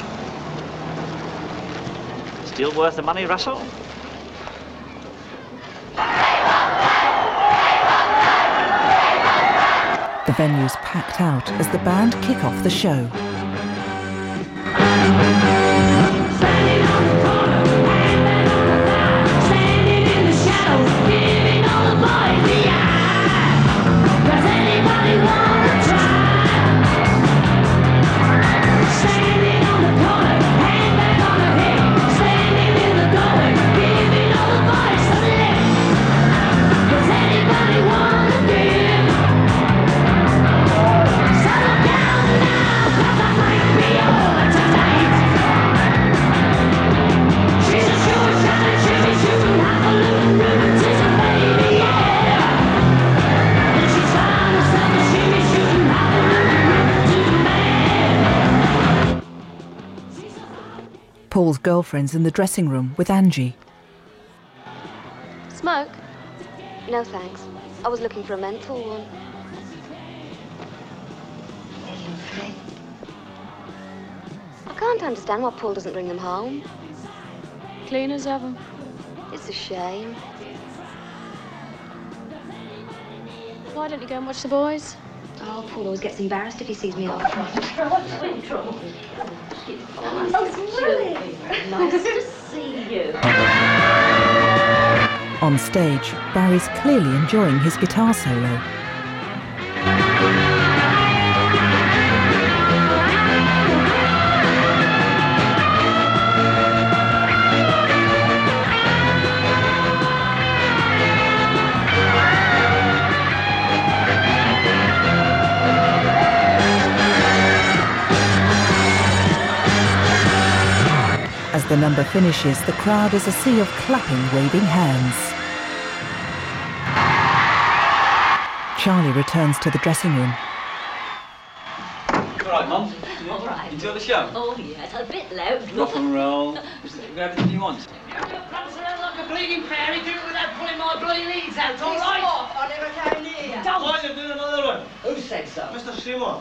Still worth the money, Russell? The venue's packed out as the band kick off the show. Paul's girlfriend's in the dressing room with Angie. Smoke? No, thanks. I was looking for a menthol one. I can't understand why Paul doesn't bring them home. Cleaners have them. It's a shame. Why don't you go and watch the boys? Oh, Paul always gets embarrassed if he sees me out front. Oh, it's really nice to see you. On stage, Barry's clearly enjoying his guitar solo. the number finishes, the crowd is a sea of clapping, waving hands. Charlie returns to the dressing room. All right, Mum. All right. Enjoy the show? Oh, yes, a bit loud. Rock and roll. Just grab everything you want. Prancing around like a bleeding prairie, do it without pulling my bloody leads out, all right? I never came near. Don't. Why are you doing another one? Who said so? Mister Seymour.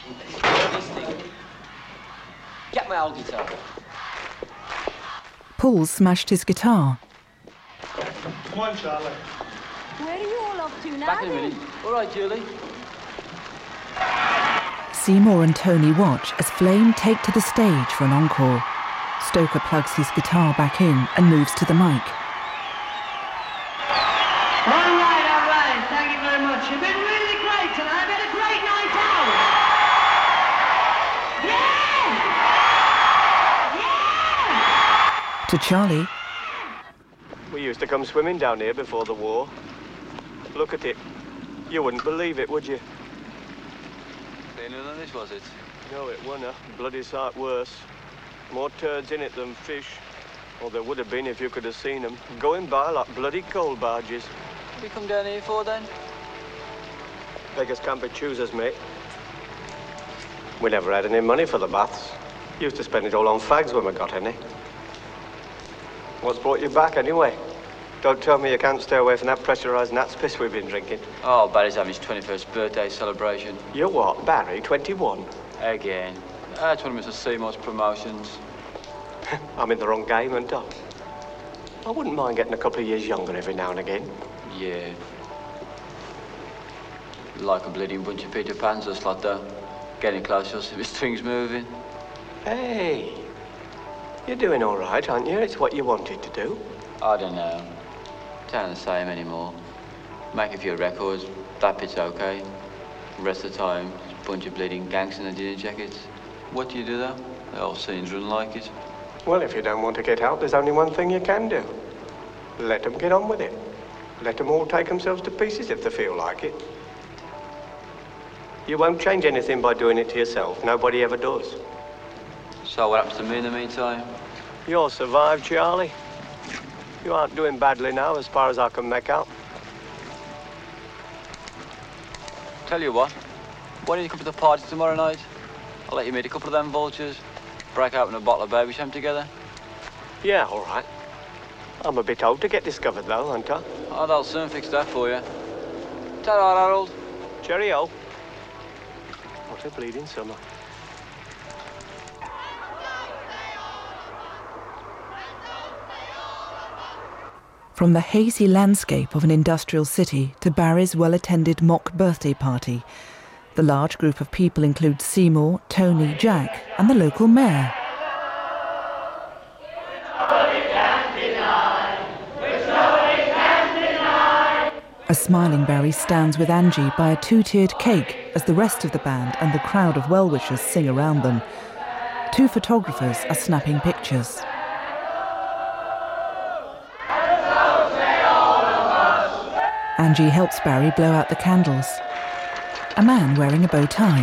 Get my old guitar. Paul smashed his guitar. Come on, Charlie. Where are you all off to now? Back in a minute. All right, Julie. Seymour and Tony watch as Flame take to the stage for an encore. Stoker plugs his guitar back in and moves to the mic. All right, all right. Thank you very much. You've been really great tonight. I've had a great night out. Yeah! To Charlie, We used to come swimming down here before the war. Look at it. You wouldn't believe it, would you? Cleaner than this, was it? No, it wasn't. Bloody sight worse. More turds in it than fish. Or there would have been if you could have seen them. Going by like bloody coal barges. What did you come down here for, then? Beggars can't be choosers, mate. We never had any money for the baths. Used to spend it all on fags when we got any. What's brought you back, anyway? Don't tell me you can't stay away from that pressurised gnat's piss we've been drinking. Oh, Barry's having his twenty-first birthday celebration. You what, Barry, twenty-one? Again. That's one of Mister Seymour's promotions. I'm in the wrong game, aren't I? I wouldn't mind getting a couple of years younger every now and again. Yeah. Like a bleeding bunch of Peter Pans, just like that. Getting closer to his strings moving. Hey, you're doing all right, aren't you? It's what you wanted to do. I don't know. It ain't the same anymore. Make a few records, that bit's okay. The rest of the time, it's a bunch of bleeding gangs in the dinner jackets. What do you do though? The whole scene's run like it. Well, if you don't want to get out, there's only one thing you can do. Let them get on with it. Let them all take themselves to pieces if they feel like it. You won't change anything by doing it to yourself. Nobody ever does. So what happens to me in the meantime? You'll survive, Charlie. You aren't doing badly now, as far as I can make out. Tell you what, why don't you come to the party tomorrow night? I'll let you meet a couple of them vultures, break open a bottle of baby sham together. Yeah, all right. I'm a bit old to get discovered, though, aren't I? Oh, they'll soon fix that for you. Ta-ra, Harold. Cheerio. What a bleeding summer. from the hazy landscape of an industrial city to Barry's well-attended mock birthday party. The large group of people includes Seymour, Tony, Jack, and the local mayor. A smiling Barry stands with Angie by a two-tiered cake as the rest of the band and the crowd of well-wishers sing around them. Two photographers are snapping pictures. Angie helps Barry blow out the candles. A man wearing a bow tie.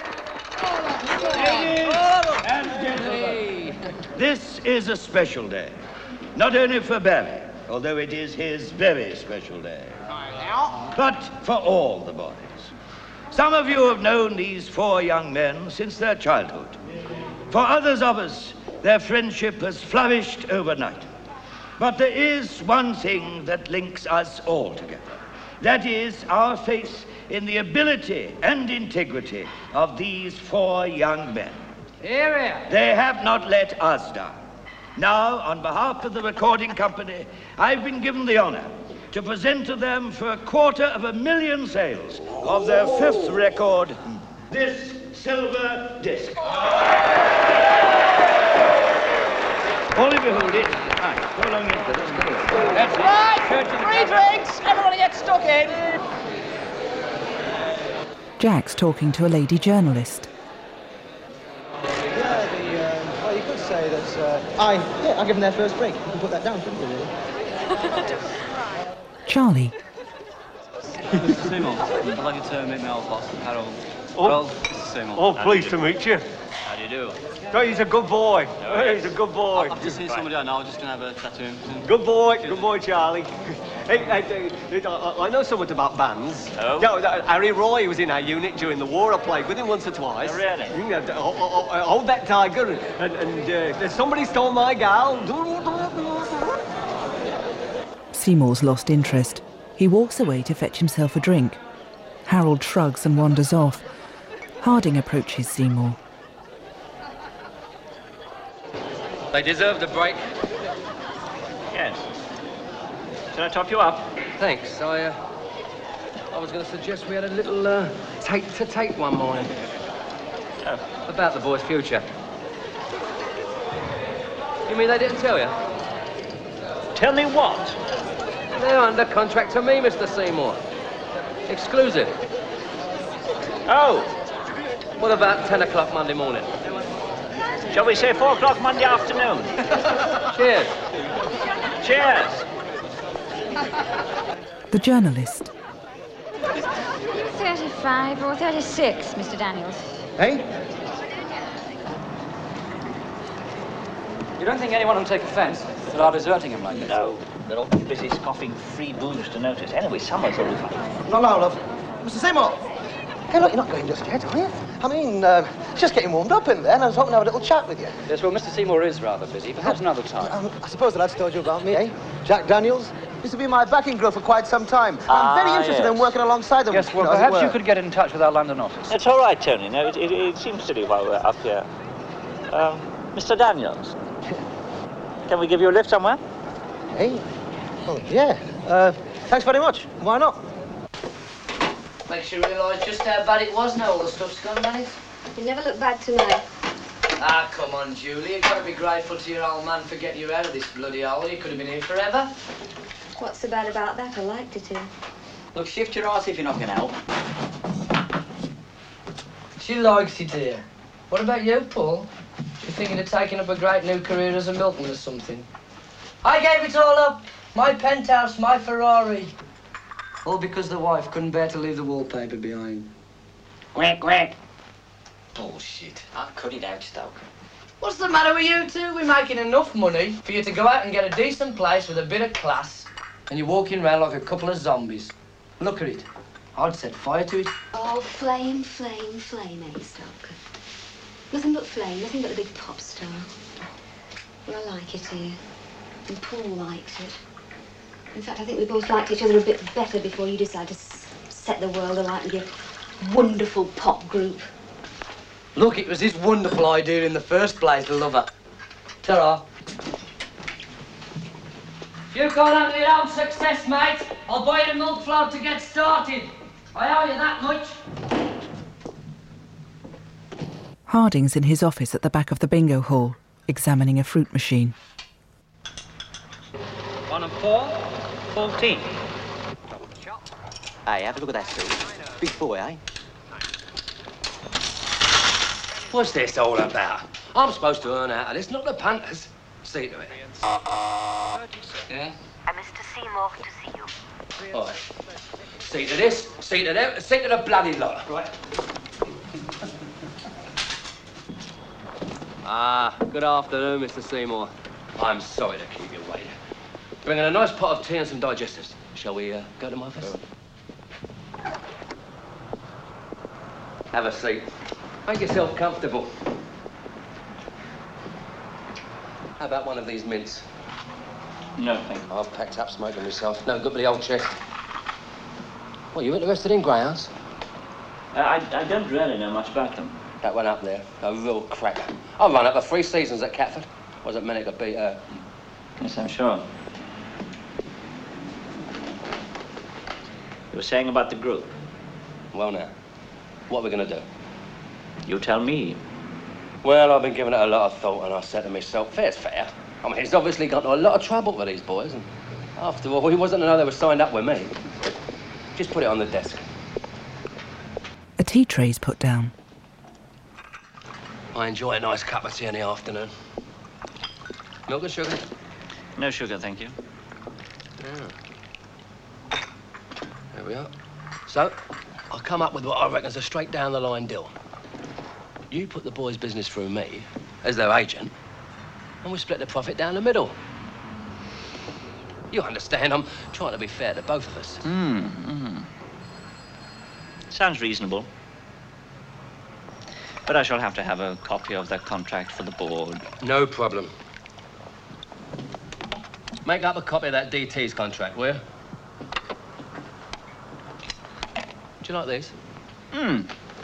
This is a special day, not only for Barry, although it is his very special day, but for all the boys. Some of you have known these four young men since their childhood. For others of us, their friendship has flourished overnight. But there is one thing that links us all together. That is our faith in the ability and integrity of these four young men. Here, here. They have not let us down. Now, on behalf of the recording company, I've been given the honor to present to them for a quarter of a million sales of their fifth record, this silver disc. All of you hold it. Right, go along into this. That's right. Three drinks. Everybody get stuck in. Jack's talking to a lady journalist. Yeah, the, uh, well, you could say that, uh, I, yeah, I'll give them their first break. You can put that down, couldn't you, really? Charlie. Mister Seymour, I'd like you to meet my old boss, Harold. Oh. Well, Mister Seymour. Oh, pleased to meet you. How do you do? Oh, he's a good boy. Oh, he's a good boy. I've just seen somebody I know. I'm just going to have a chat to him soon. Good boy. Good boy, Charlie. Hey, hey, hey, I, I know something about bands. Oh? Yeah, uh, Harry Roy was in our unit during the war. I played with him once or twice. Oh, really? Yeah, uh, uh, uh, hold that tiger. And, and uh, somebody stole my gal. Seymour's lost interest. He walks away to fetch himself a drink. Harold shrugs and wanders off. Harding approaches Seymour. They deserved a break. Yes. Shall I top you up? Thanks. I, uh, I was going to suggest we had a little uh, take-to-take one morning. Oh. About the boy's future. You mean they didn't tell you? Tell me what? They're under contract to me, Mister Seymour. Exclusive. Oh. What about ten o'clock Monday morning? Shall we say four o'clock Monday afternoon? Cheers. Cheers. The journalist. thirty-five or thirty-six, Mister Daniels. Hey? You don't think anyone will take offence at our deserting him like this? No. They're all too busy scoffing free booze to notice. Anyway, summer's always fun. No, no, love. Mister Seymour. Hey, look, you're not going just yet, are you? I mean, uh, just getting warmed up in there, and I was hoping to have a little chat with you. Yes, well, Mister Seymour is rather busy. Perhaps another time. Um, I suppose the lad's told you about me, eh? Jack Daniels. Used to be my backing girl for quite some time. Ah, I'm very interested yes. in working alongside them. Yes, well, you know, as it perhaps were. you could get in touch with our London office. It's all right, Tony. No, it, it, it seems silly while we're up here. Um, Mister Daniels, can we give you a lift somewhere? Hey? Oh, yeah. Uh, thanks very much. Why not? Makes you realise just how bad it was now all the stuff's gone, doesn't it? You never look bad to me. Ah, come on, Julie. You've got to be grateful to your old man for getting you out of this bloody hole. You could have been here forever. What's so bad about that? I liked it here. Look, shift your arse if you're not going to help. She likes it here. What about you, Paul? You're thinking of taking up a great new career as a milkman or something? I gave it all up. My penthouse, my Ferrari. All because the wife couldn't bear to leave the wallpaper behind. Quack, quack. Bullshit. I'll cut it out, Stoke. What's the matter with you two? We're making enough money for you to go out and get a decent place with a bit of class, and you're walking around like a couple of zombies. Look at it. I'd set fire to it. Oh, flame, flame, flame, eh, Stoker? Nothing but flame, nothing but a big pop star. Well, I like it here. And Paul likes it. In fact, I think we both liked each other a bit better before you decided to s set the world alight with your wonderful pop group. Look, it was his wonderful idea in the first place, the lover. Ta-ra. If you can't handle your own success, mate, I'll buy you a milk float to get started. I owe you that much. Harding's in his office at the back of the bingo hall, examining a fruit machine. One and four, fourteen. Hey, have a look at that suit. Big boy, eh? What's this all about? I'm supposed to earn out of this, not the punters. See to it. Yeah? And Mister Seymour to see you. All right. See to this, see to that, see to the bloody lot. Right. Ah, good afternoon, Mister Seymour. I'm sorry to keep you waiting. Bringing a nice pot of tea and some digestives. Shall we uh, go to my office? Have a seat. Make yourself comfortable. How about one of these mints? No, thank you. I've packed up smoking myself. No good for the old chest. Well, you interested in greyhounds? Uh, I, I don't really know much about them. That one up there, a real cracker. I ran up for three seasons at Catford. Wasn't many could beat her. Yes, I'm sure. You were saying about the group. Well, now, what are we going to do? You tell me. Well, I've been giving it a lot of thought, and I said to myself, fair's fair. I mean, he's obviously got into a lot of trouble with these boys, and after all, he wasn't to know they were signed up with me. Just put it on the desk. A tea tray's put down. I enjoy a nice cup of tea in the afternoon. Milk and sugar? No sugar, thank you. Yeah. There we are. So, I'll come up with what I reckon's a straight down the line deal. You put the boys' business through me as their agent, and we split the profit down the middle. You understand, I'm trying to be fair to both of us. Hmm. Mm. Sounds reasonable. But I shall have to have a copy of the contract for the board. No problem. Make up a copy of that D T's contract, will you? Do you like these? Hmm.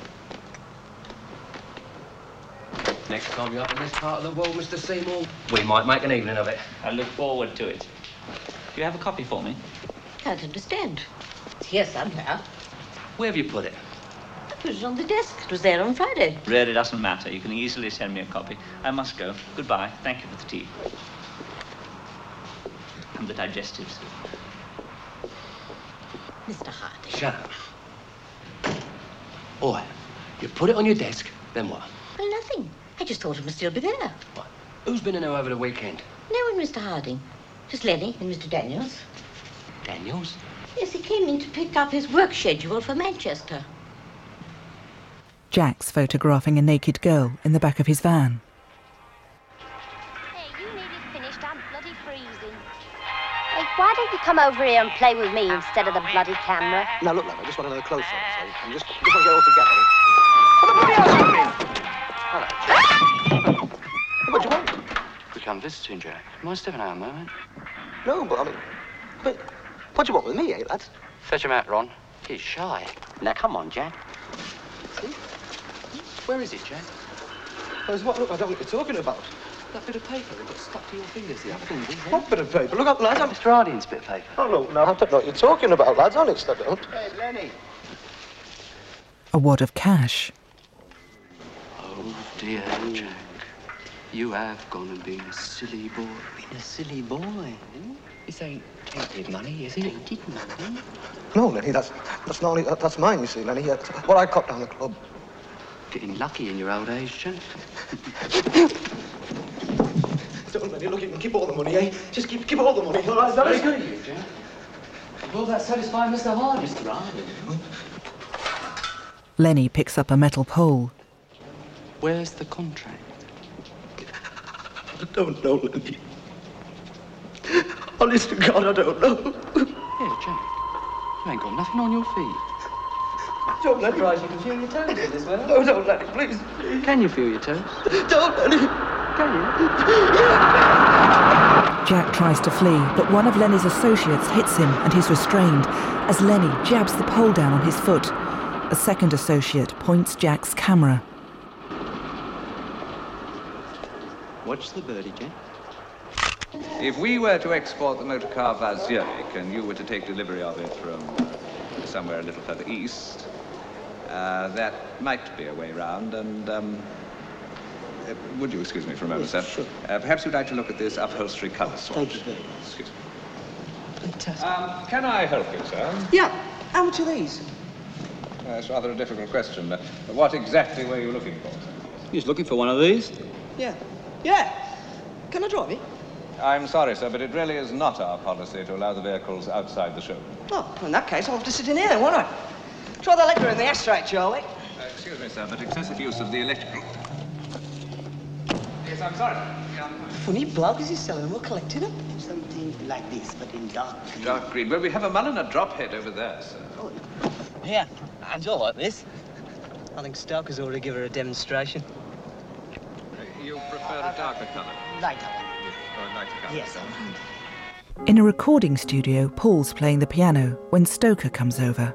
Next time you're up in this part of the world, Mister Seymour, we might make an evening of it. I look forward to it. Do you have a copy for me? Can't understand. It's here somehow. Where have you put it? I put it on the desk. It was there on Friday. Really doesn't matter. You can easily send me a copy. I must go. Goodbye. Thank you for the tea. And the digestives. Mister Harding. Shut up. All right. You put it on your desk, then what? Well, nothing. I just thought it must still be there. What? Who's been in there over the weekend? No one, Mister Harding. Just Lenny and Mister Daniels. Daniels? Yes, he came in to pick up his work schedule for Manchester. Jack's photographing a naked girl in the back of his van. Hey, you need it finished. I'm bloody freezing. Hey, why don't you come over here and play with me instead of the bloody camera? Now, look, love, I just want another close-up, so I'm just, just want to get all together. What the bloody hell's happening? Hello, Jack. What do you want? We come visiting, Jack. Am I stepping out a moment? No, but I mean, but what do you want with me, eh, lads? Fetch him out, Ron. He's shy. Now, come on, Jack. See? Where is it, Jack? Where's what? Look, I don't know what you're talking about. That bit of paper that got stuck to your fingers the other thing, didn't it? What bit of paper? Look out, lads. I'm... Mister Harding's bit of paper. Oh, look, no, I don't know what you're talking about, lads. Honest, I don't. Hey, Lenny. A wad of cash. Oh, dear, Jack. You have gone and been a silly boy. Been a silly boy, eh? This ain't tainted money, is it? Tainted money? No, Lenny, that's that's not only that, that's mine. You see, Lenny. That's what I cut down the club. Getting lucky in your old age, Jack. Don't, Lenny. Look, you can keep all the money, eh? Just keep keep all the money. All right, Very good of you, Jack. Will that satisfy Mister Harding? Mister Harding? Lenny picks up a metal pole. Where's the contract? I don't know, Lenny. Honest to God, I don't know. Here, Jack. You ain't got nothing on your feet. Don't let me. Surprised you can feel your toes in this weather. No, don't let me, please. Can you feel your toes? Don't let me. Can you? Jack tries to flee, but one of Lenny's associates hits him and he's restrained as Lenny jabs the pole down on his foot. A second associate points Jack's camera. Watch the birdie, Jack. If we were to export the motor car Vazyernik and you were to take delivery of it from uh, somewhere a little further east, uh, that might be a way round. And um, uh, would you excuse me for a moment, Yes, sir? sure. Uh, perhaps you'd like to look at this upholstery colour swatch. Thank you very much. Excuse me. Fantastic. Um, can I help you, sir? Yeah. How much are these? Uh, it's rather a difficult question. Uh, what exactly were you looking for, sir? He's looking for one of these. Yeah. Yeah. Can I drive it? I'm sorry, sir, but it really is not our policy to allow the vehicles outside the showroom. Oh, in that case, I'll have to sit in here then, won't I? Try the liquor in the ashtray, Charlie. Uh, excuse me, sir, but excessive use of the electrical. Yes, I'm sorry. Um, Funny bloke, is he selling them or collecting them? Something like this, but in dark green. Dark green. Well, we have a Mulliner drop head over there, sir. Oh. Yeah, and you'll like this. I think Stoker's already given her a demonstration. Uh, you prefer a darker colour? Lighter. Or a lighter colour? Yes, sir. In a recording studio, Paul's playing the piano when Stoker comes over.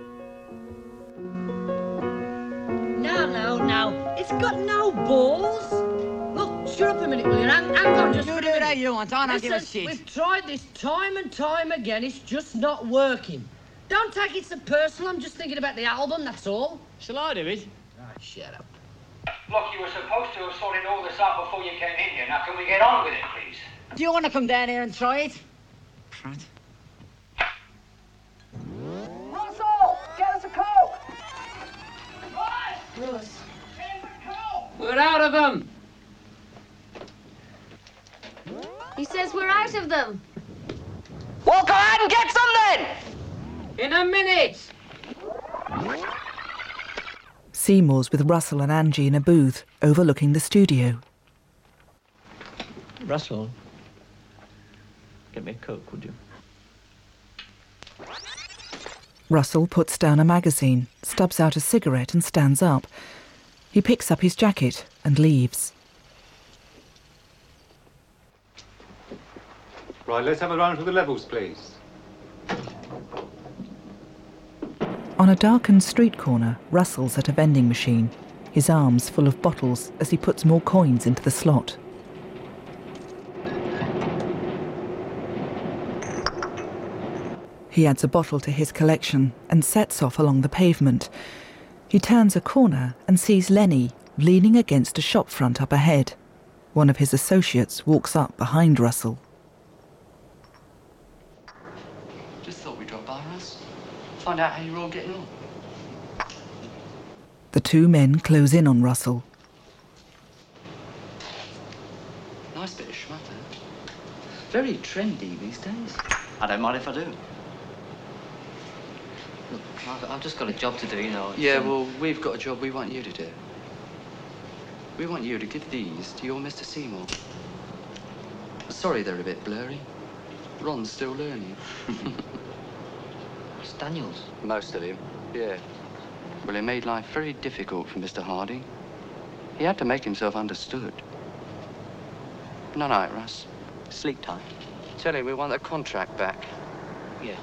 No, no, no. It's got no balls. Look, shut up a minute, will you? Hang, hang on just You for a do minute. what you want, I don't give a Listen, shit. We've tried this time and time again. It's just not working. Don't take it so personal. I'm just thinking about the album, that's all. Shall I do it? Ah, shut up. Look, you were supposed to have sorted all this out before you came in here. Now, can we get on with it, please? Do you want to come down here and try it? Prat. Russell, get us a Coke. What? Russ. We're out of them. He says we're out of them. Well, go out and get some then. In a minute. Seymour's with Russell and Angie in a booth overlooking the studio. Russell, get me a Coke, would you? Russell puts down a magazine, stubs out a cigarette and stands up. He picks up his jacket and leaves. Right, let's have a run through the levels, please. On a darkened street corner, Russell's at a vending machine, his arms full of bottles as he puts more coins into the slot. He adds a bottle to his collection and sets off along the pavement. He turns a corner and sees Lenny leaning against a shop front up ahead. One of his associates walks up behind Russell. Just thought we'd drop by, Russ. Find out how you're all getting on. The two men close in on Russell. Nice bit of schmuck, huh? Very trendy these days. I don't mind if I do. Look, I've, I've just got a job to do, you know. Yeah, um, well, we've got a job we want you to do. We want you to give these to your Mister Seymour. Sorry they're a bit blurry. Ron's still learning. It's Daniels. Most of him, yeah. Well, he made life very difficult for Mister Harding. He had to make himself understood. No night, Russ. Sleep time. Tell him we want the contract back. Yeah.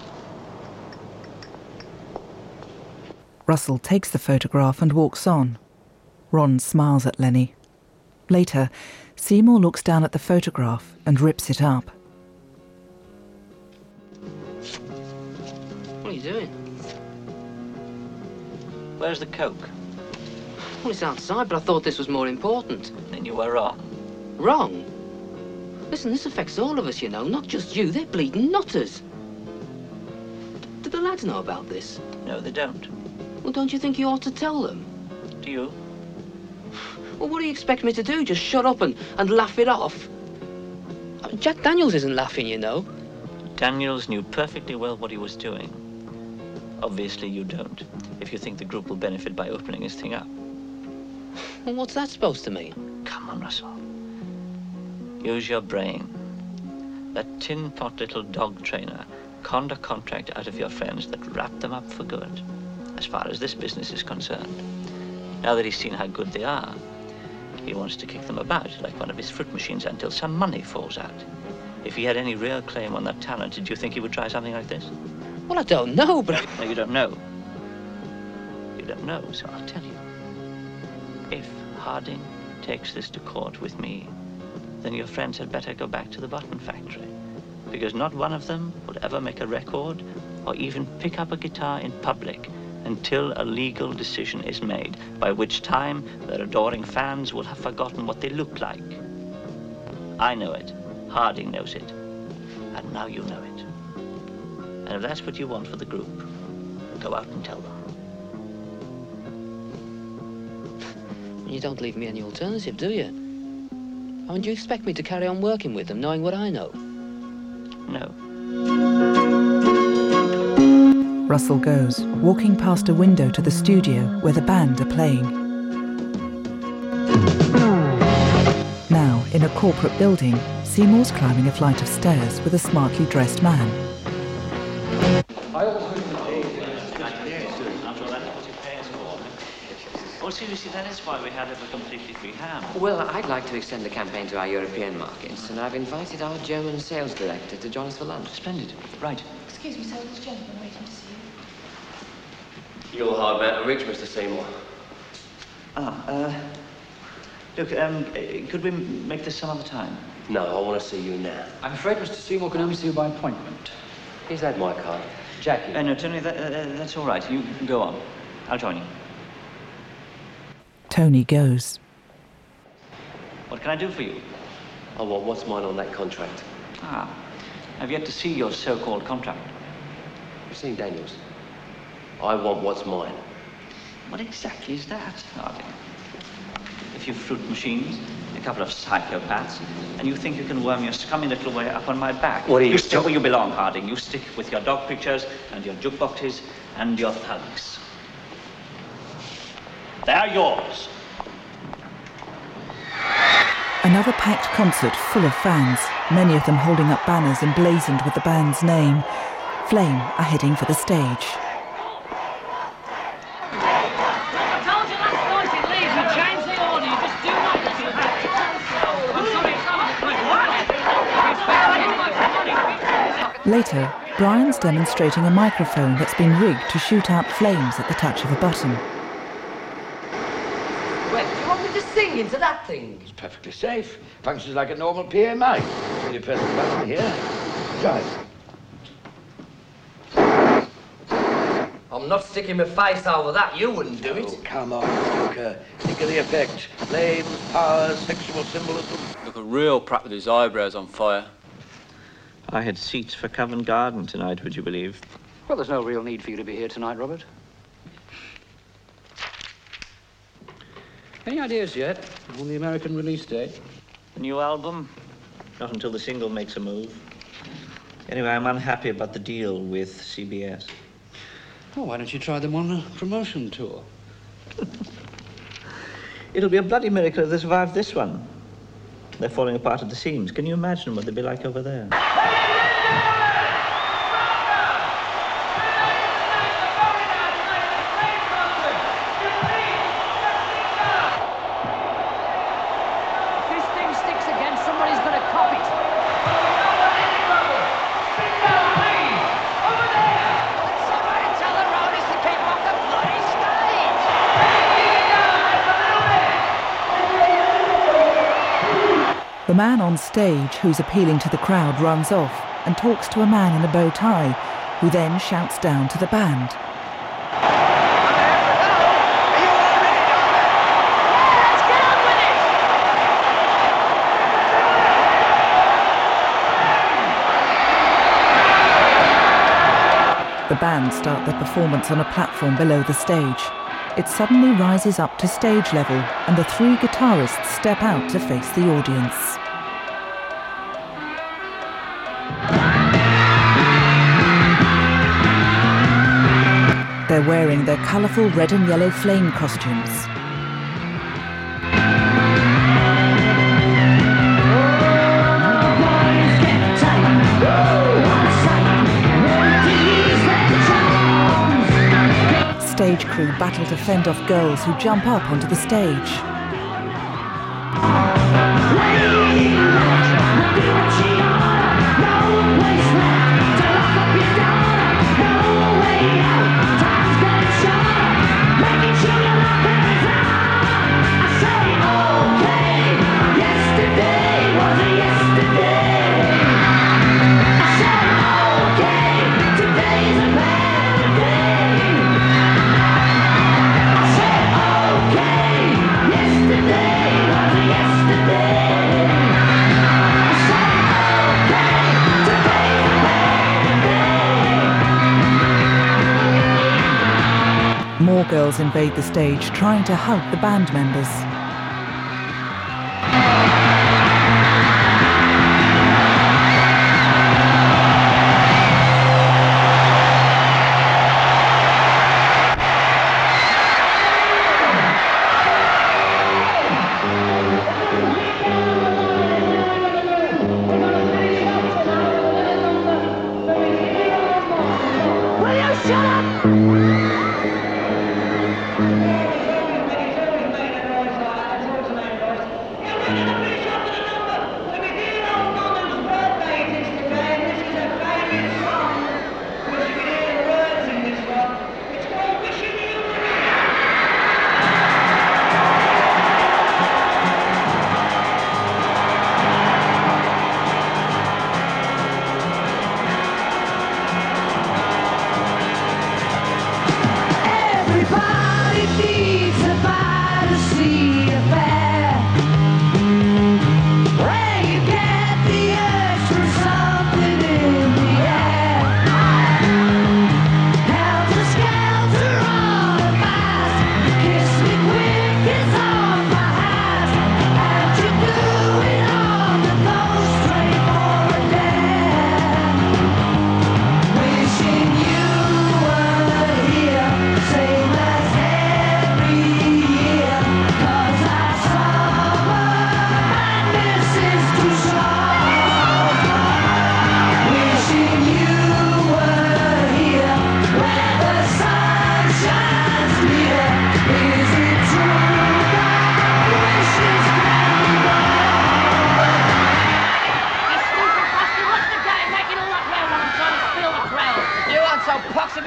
Russell takes the photograph and walks on. Ron smiles at Lenny. Later, Seymour looks down at the photograph and rips it up. What are you doing? Where's the Coke? Well, it's outside, but I thought this was more important. Then you were wrong. Wrong? Listen, this affects all of us, you know, not just you. They're bleeding nutters. Do the lads know about this? No, they don't. Well, don't you think you ought to tell them? Do you? Well, what do you expect me to do? Just shut up and, and laugh it off? I mean, Jack Daniels isn't laughing, you know. Daniels knew perfectly well what he was doing. Obviously you don't, if you think the group will benefit by opening this thing up. Well, what's that supposed to mean? Come on, Russell. Use your brain. That tin-pot little dog trainer conned a contract out of your friends that wrapped them up for good, as far as this business is concerned. Now that he's seen how good they are, he wants to kick them about like one of his fruit machines until some money falls out. If he had any real claim on that talent, did you think he would try something like this? Well, I don't know, but... No, you don't know. You don't know, so I'll tell you. If Harding takes this to court with me, then your friends had better go back to the button factory, because not one of them will ever make a record or even pick up a guitar in public until a legal decision is made, by which time their adoring fans will have forgotten what they look like. I know it. Harding knows it. And now you know it. And if that's what you want for the group, go out and tell them. You don't leave me any alternative, do you? I mean, do you expect me to carry on working with them, knowing what I know? No. Russell goes, walking past a window to the studio where the band are playing. Now, in a corporate building, Seymour's climbing a flight of stairs with a smartly dressed man. I also Oh, seriously, that is why we had it a completely free hand. Well, I'd like to extend the campaign to our European markets, and I've invited our German sales director to join us for lunch. Splendid. Right. Excuse me, sir, this gentleman waiting to see you. You're a hard man to reach, Mister Seymour. Ah, uh... Look, um, could we make this some other time? No, I want to see you now. I'm afraid Mister Seymour can only see you by appointment. He's had my card. Jackie. Uh, no, Tony, that, uh, that's all right. You go on. I'll join you. Tony goes. What can I do for you? I want what's mine on that contract. Ah, I've yet to see your so-called contract. You've seen Daniels. I want what's mine. What exactly is that, Harding? A few fruit machines, a couple of psychopaths, and you think you can worm your scummy little way up on my back? What are you... You stick where you belong, Harding. You stick with your dog pictures and your jukeboxes and your thugs. They're yours. Another packed concert full of fans, many of them holding up banners emblazoned with the band's name. Flame are heading for the stage. I told you last night in Leeds, we changed the order. You just do not let it happen. I'm sorry, it's not. Later, Brian's demonstrating a microphone that's been rigged to shoot out flames at the touch of a button. Well, do you want me to sing into that thing? It's perfectly safe. Functions like a normal P M I. Will you press the button here? Right. I'm not sticking my face over that. You wouldn't do it. Oh, come on, Joker. Think of the effect. Flames, powers, sexual symbolism. Look a real prat with his eyebrows on fire. I had seats for Covent Garden tonight, would you believe? Well, there's no real need for you to be here tonight, Robert. Any ideas yet on the American release date? The new album? Not until the single makes a move. Anyway, I'm unhappy about the deal with C B S. Oh, why don't you try them on a promotion tour? It'll be a bloody miracle if they survive this one. They're falling apart at the seams. Can you imagine what they'd be like over there? If this thing sticks again, somebody's going to cop it. Tell the roadies to keep off the bloody stage. The man on stage who's appealing to the crowd runs off and talks to a man in a bow tie, who then shouts down to the band. The band start their performance on a platform below the stage. It suddenly rises up to stage level, and the three guitarists step out to face the audience. They're wearing their colourful red and yellow flame costumes. Stage crew battle to fend off girls who jump up onto the stage. More girls invade the stage, trying to hug the band members. Will you shut up?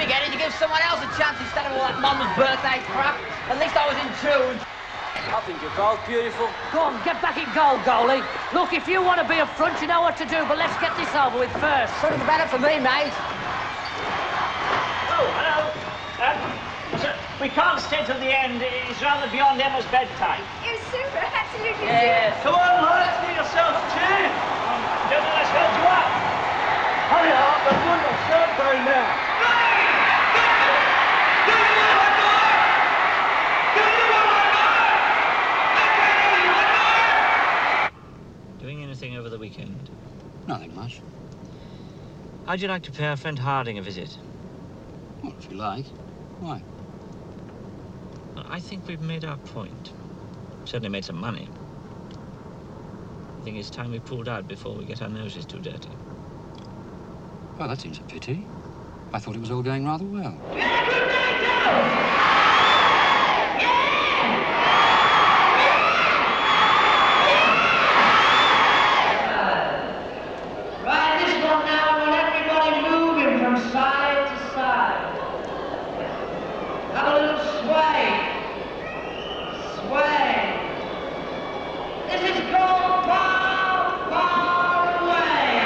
to get is to give someone else a chance instead of all that mama's birthday crap. At least I was in tune. I think your goal's beautiful. Go on, get back in goal, goalie. Look, if you want to be up front, you know what to do, but let's get this over with first. Sooner the better for me, mate. Oh, hello. Um, so we can't stay till the end. It's rather beyond Emma's bedtime. You're super, absolutely Yeah. Come on, lads, get yourself a chair. Um, don't let us hold you up. Hurry up, the good will start going now. Doing anything over the weekend? Nothing much. How'd you like to pay our friend Harding a visit? Well, if you like. Why? I think we've made our point. Certainly made some money. I think it's time we pulled out before we get our noses too dirty. Well, that seems a pity. I thought it was all going rather well. Right, this one now, I want everybody moving from side to side. Have a little sway. Sway. This is called Far, Far Away.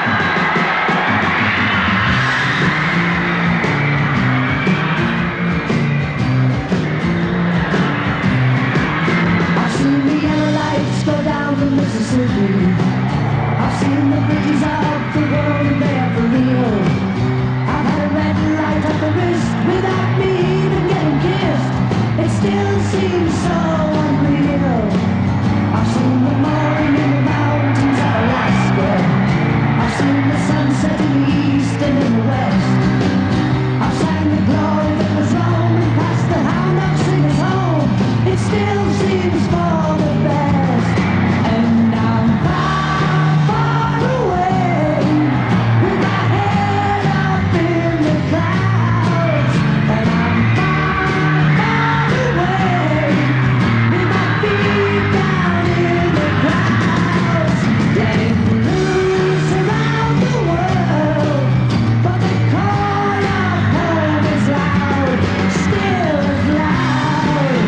I've seen the yellow lights go down the Mississippi. I've seen the bridges of the world and they're for real. I've had a red light at the wrist without me even getting kissed. It still seems so unreal. I've seen the morning in the mountains of Alaska. I've seen the sunset in the east and in the west. I've sang the glory that was roaming past the hound dog singers home. It still seems for the best. And I'm far, far away with my head up in the clouds. And I'm far, far away with my feet down in the clouds. Letting loose around the world, but the call of home is loud, still as loud.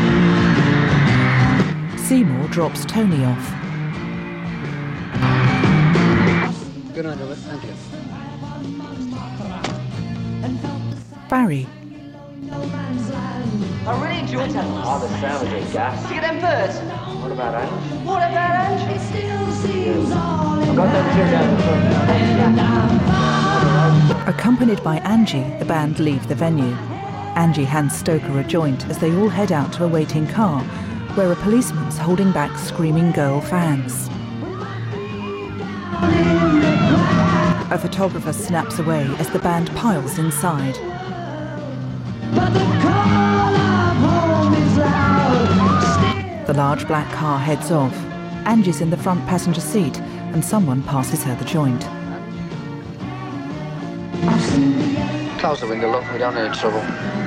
Seymour drops Tony off. Good night, Robert. Thank you. Barry. I really enjoyed that. Oh, the sound was a gas. See them birds? What about Ange? What about Ange? It still seems all I've got them two down the front. Accompanied by Angie, the band leave the venue. Angie hands Stoker a joint as they all head out to a waiting car, where a policeman's holding back screaming girl fans. A photographer snaps away as the band piles inside. But the call of home is loud. The large black car heads off. Angie's in the front passenger seat and someone passes her the joint. Close the window, look, we don't need trouble.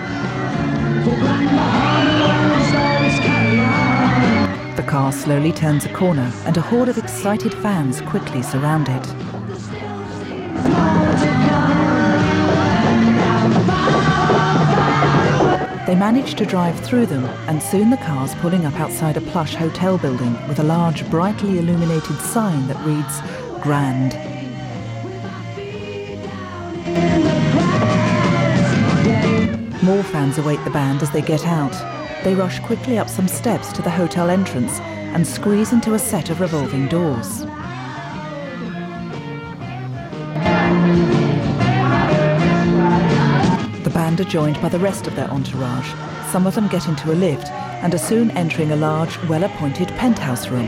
The car slowly turns a corner and a horde of excited fans quickly surround it. They manage to drive through them, and soon the car's pulling up outside a plush hotel building with a large, brightly illuminated sign that reads, Grand. More fans await the band as they get out. They rush quickly up some steps to the hotel entrance and squeeze into a set of revolving doors. The band are joined by the rest of their entourage. Some of them get into a lift and are soon entering a large, well-appointed penthouse room.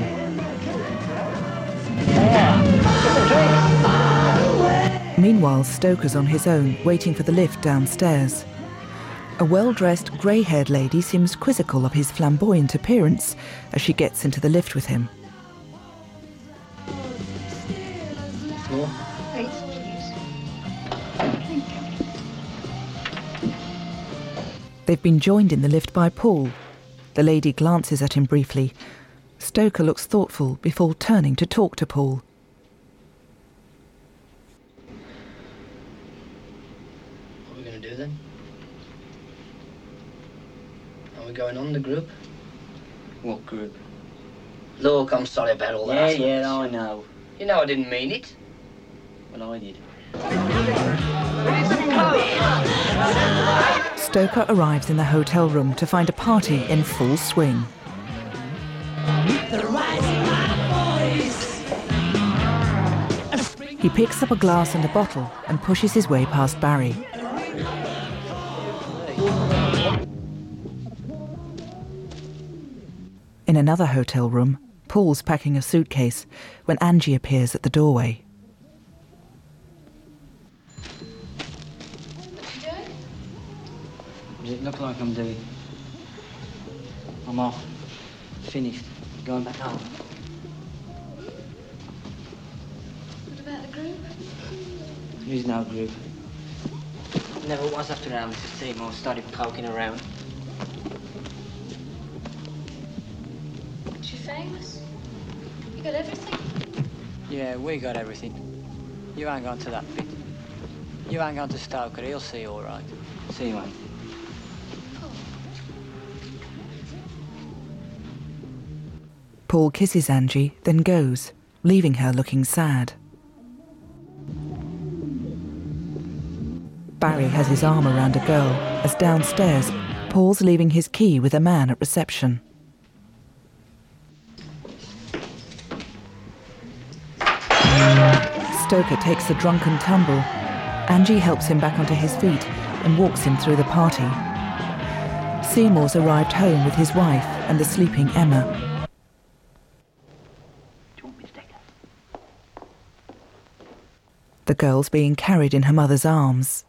Meanwhile, Stoker's on his own, waiting for the lift downstairs. A well-dressed, grey-haired lady seems quizzical of his flamboyant appearance as she gets into the lift with him. Floor. Eight, please. Thank you. They've been joined in the lift by Paul. The lady glances at him briefly. Stoker looks thoughtful before turning to talk to Paul. What are we going to do then? Are we going on the group? What group? Look, I'm sorry about all Yeah, that. yeah, I know. You know I didn't mean it. Well, I did. Stoker arrives in the hotel room to find a party in full swing. He picks up a glass and a bottle and pushes his way past Barry. In another hotel room, Paul's packing a suitcase when Angie appears at the doorway. What does it look like I'm doing? I'm off. Finished. Going back home. What about the group? There is no group. Never was after I Mister Seymour started poking around. Is she famous? You got everything? Yeah, we got everything. You ain't gone to that bit. You ain't gone to Stoker. He'll see all right. See you, mate. Paul kisses Angie, then goes, leaving her looking sad. Barry has his arm around a girl as downstairs, Paul's leaving his key with a man at reception. Stoker takes a drunken tumble. Angie helps him back onto his feet and walks him through the party. Seymour's arrived home with his wife and the sleeping Emma. The girl's being carried in her mother's arms.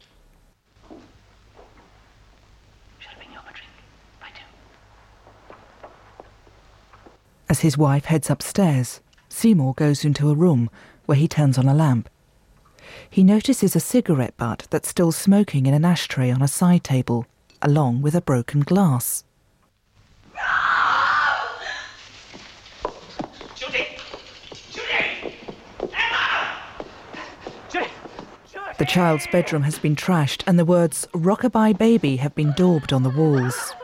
As his wife heads upstairs, Seymour goes into a room where he turns on a lamp. He notices a cigarette butt that's still smoking in an ashtray on a side table, along with a broken glass. The child's bedroom has been trashed and the words "Rockabye Baby" have been daubed on the walls.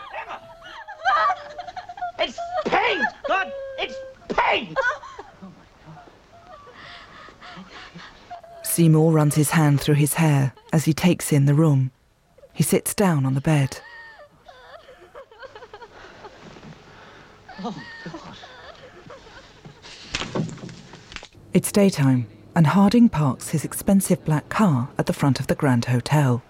It's paint! God, it's paint! Seymour runs his hand through his hair as he takes in the room. He sits down on the bed. Oh, God. It's daytime, and Harding parks his expensive black car at the front of the Grand Hotel.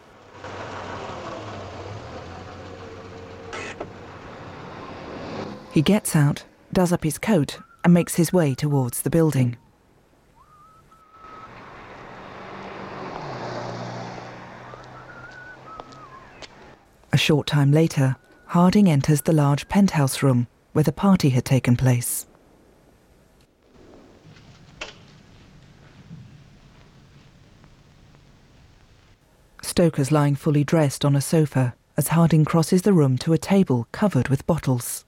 He gets out, does up his coat, and makes his way towards the building. A short time later, Harding enters the large penthouse room where the party had taken place. Stoker's lying fully dressed on a sofa as Harding crosses the room to a table covered with bottles.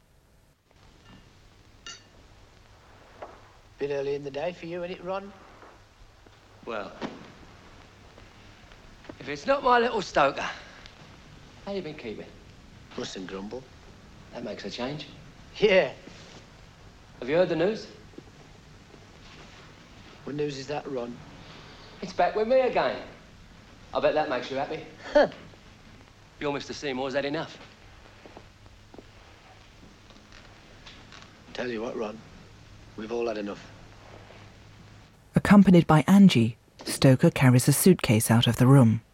Bit early in the day for you, ain't it, Ron? Well, if it's not my little Stoker, how you been keeping? Mustn't grumble. That makes a change. Yeah. Have you heard the news? What news is that, Ron? It's back with me again. I bet that makes you happy. Huh. Your Mister Seymour's had enough. Tell you what, Ron, we've all had enough. Accompanied by Angie, Stoker carries a suitcase out of the room.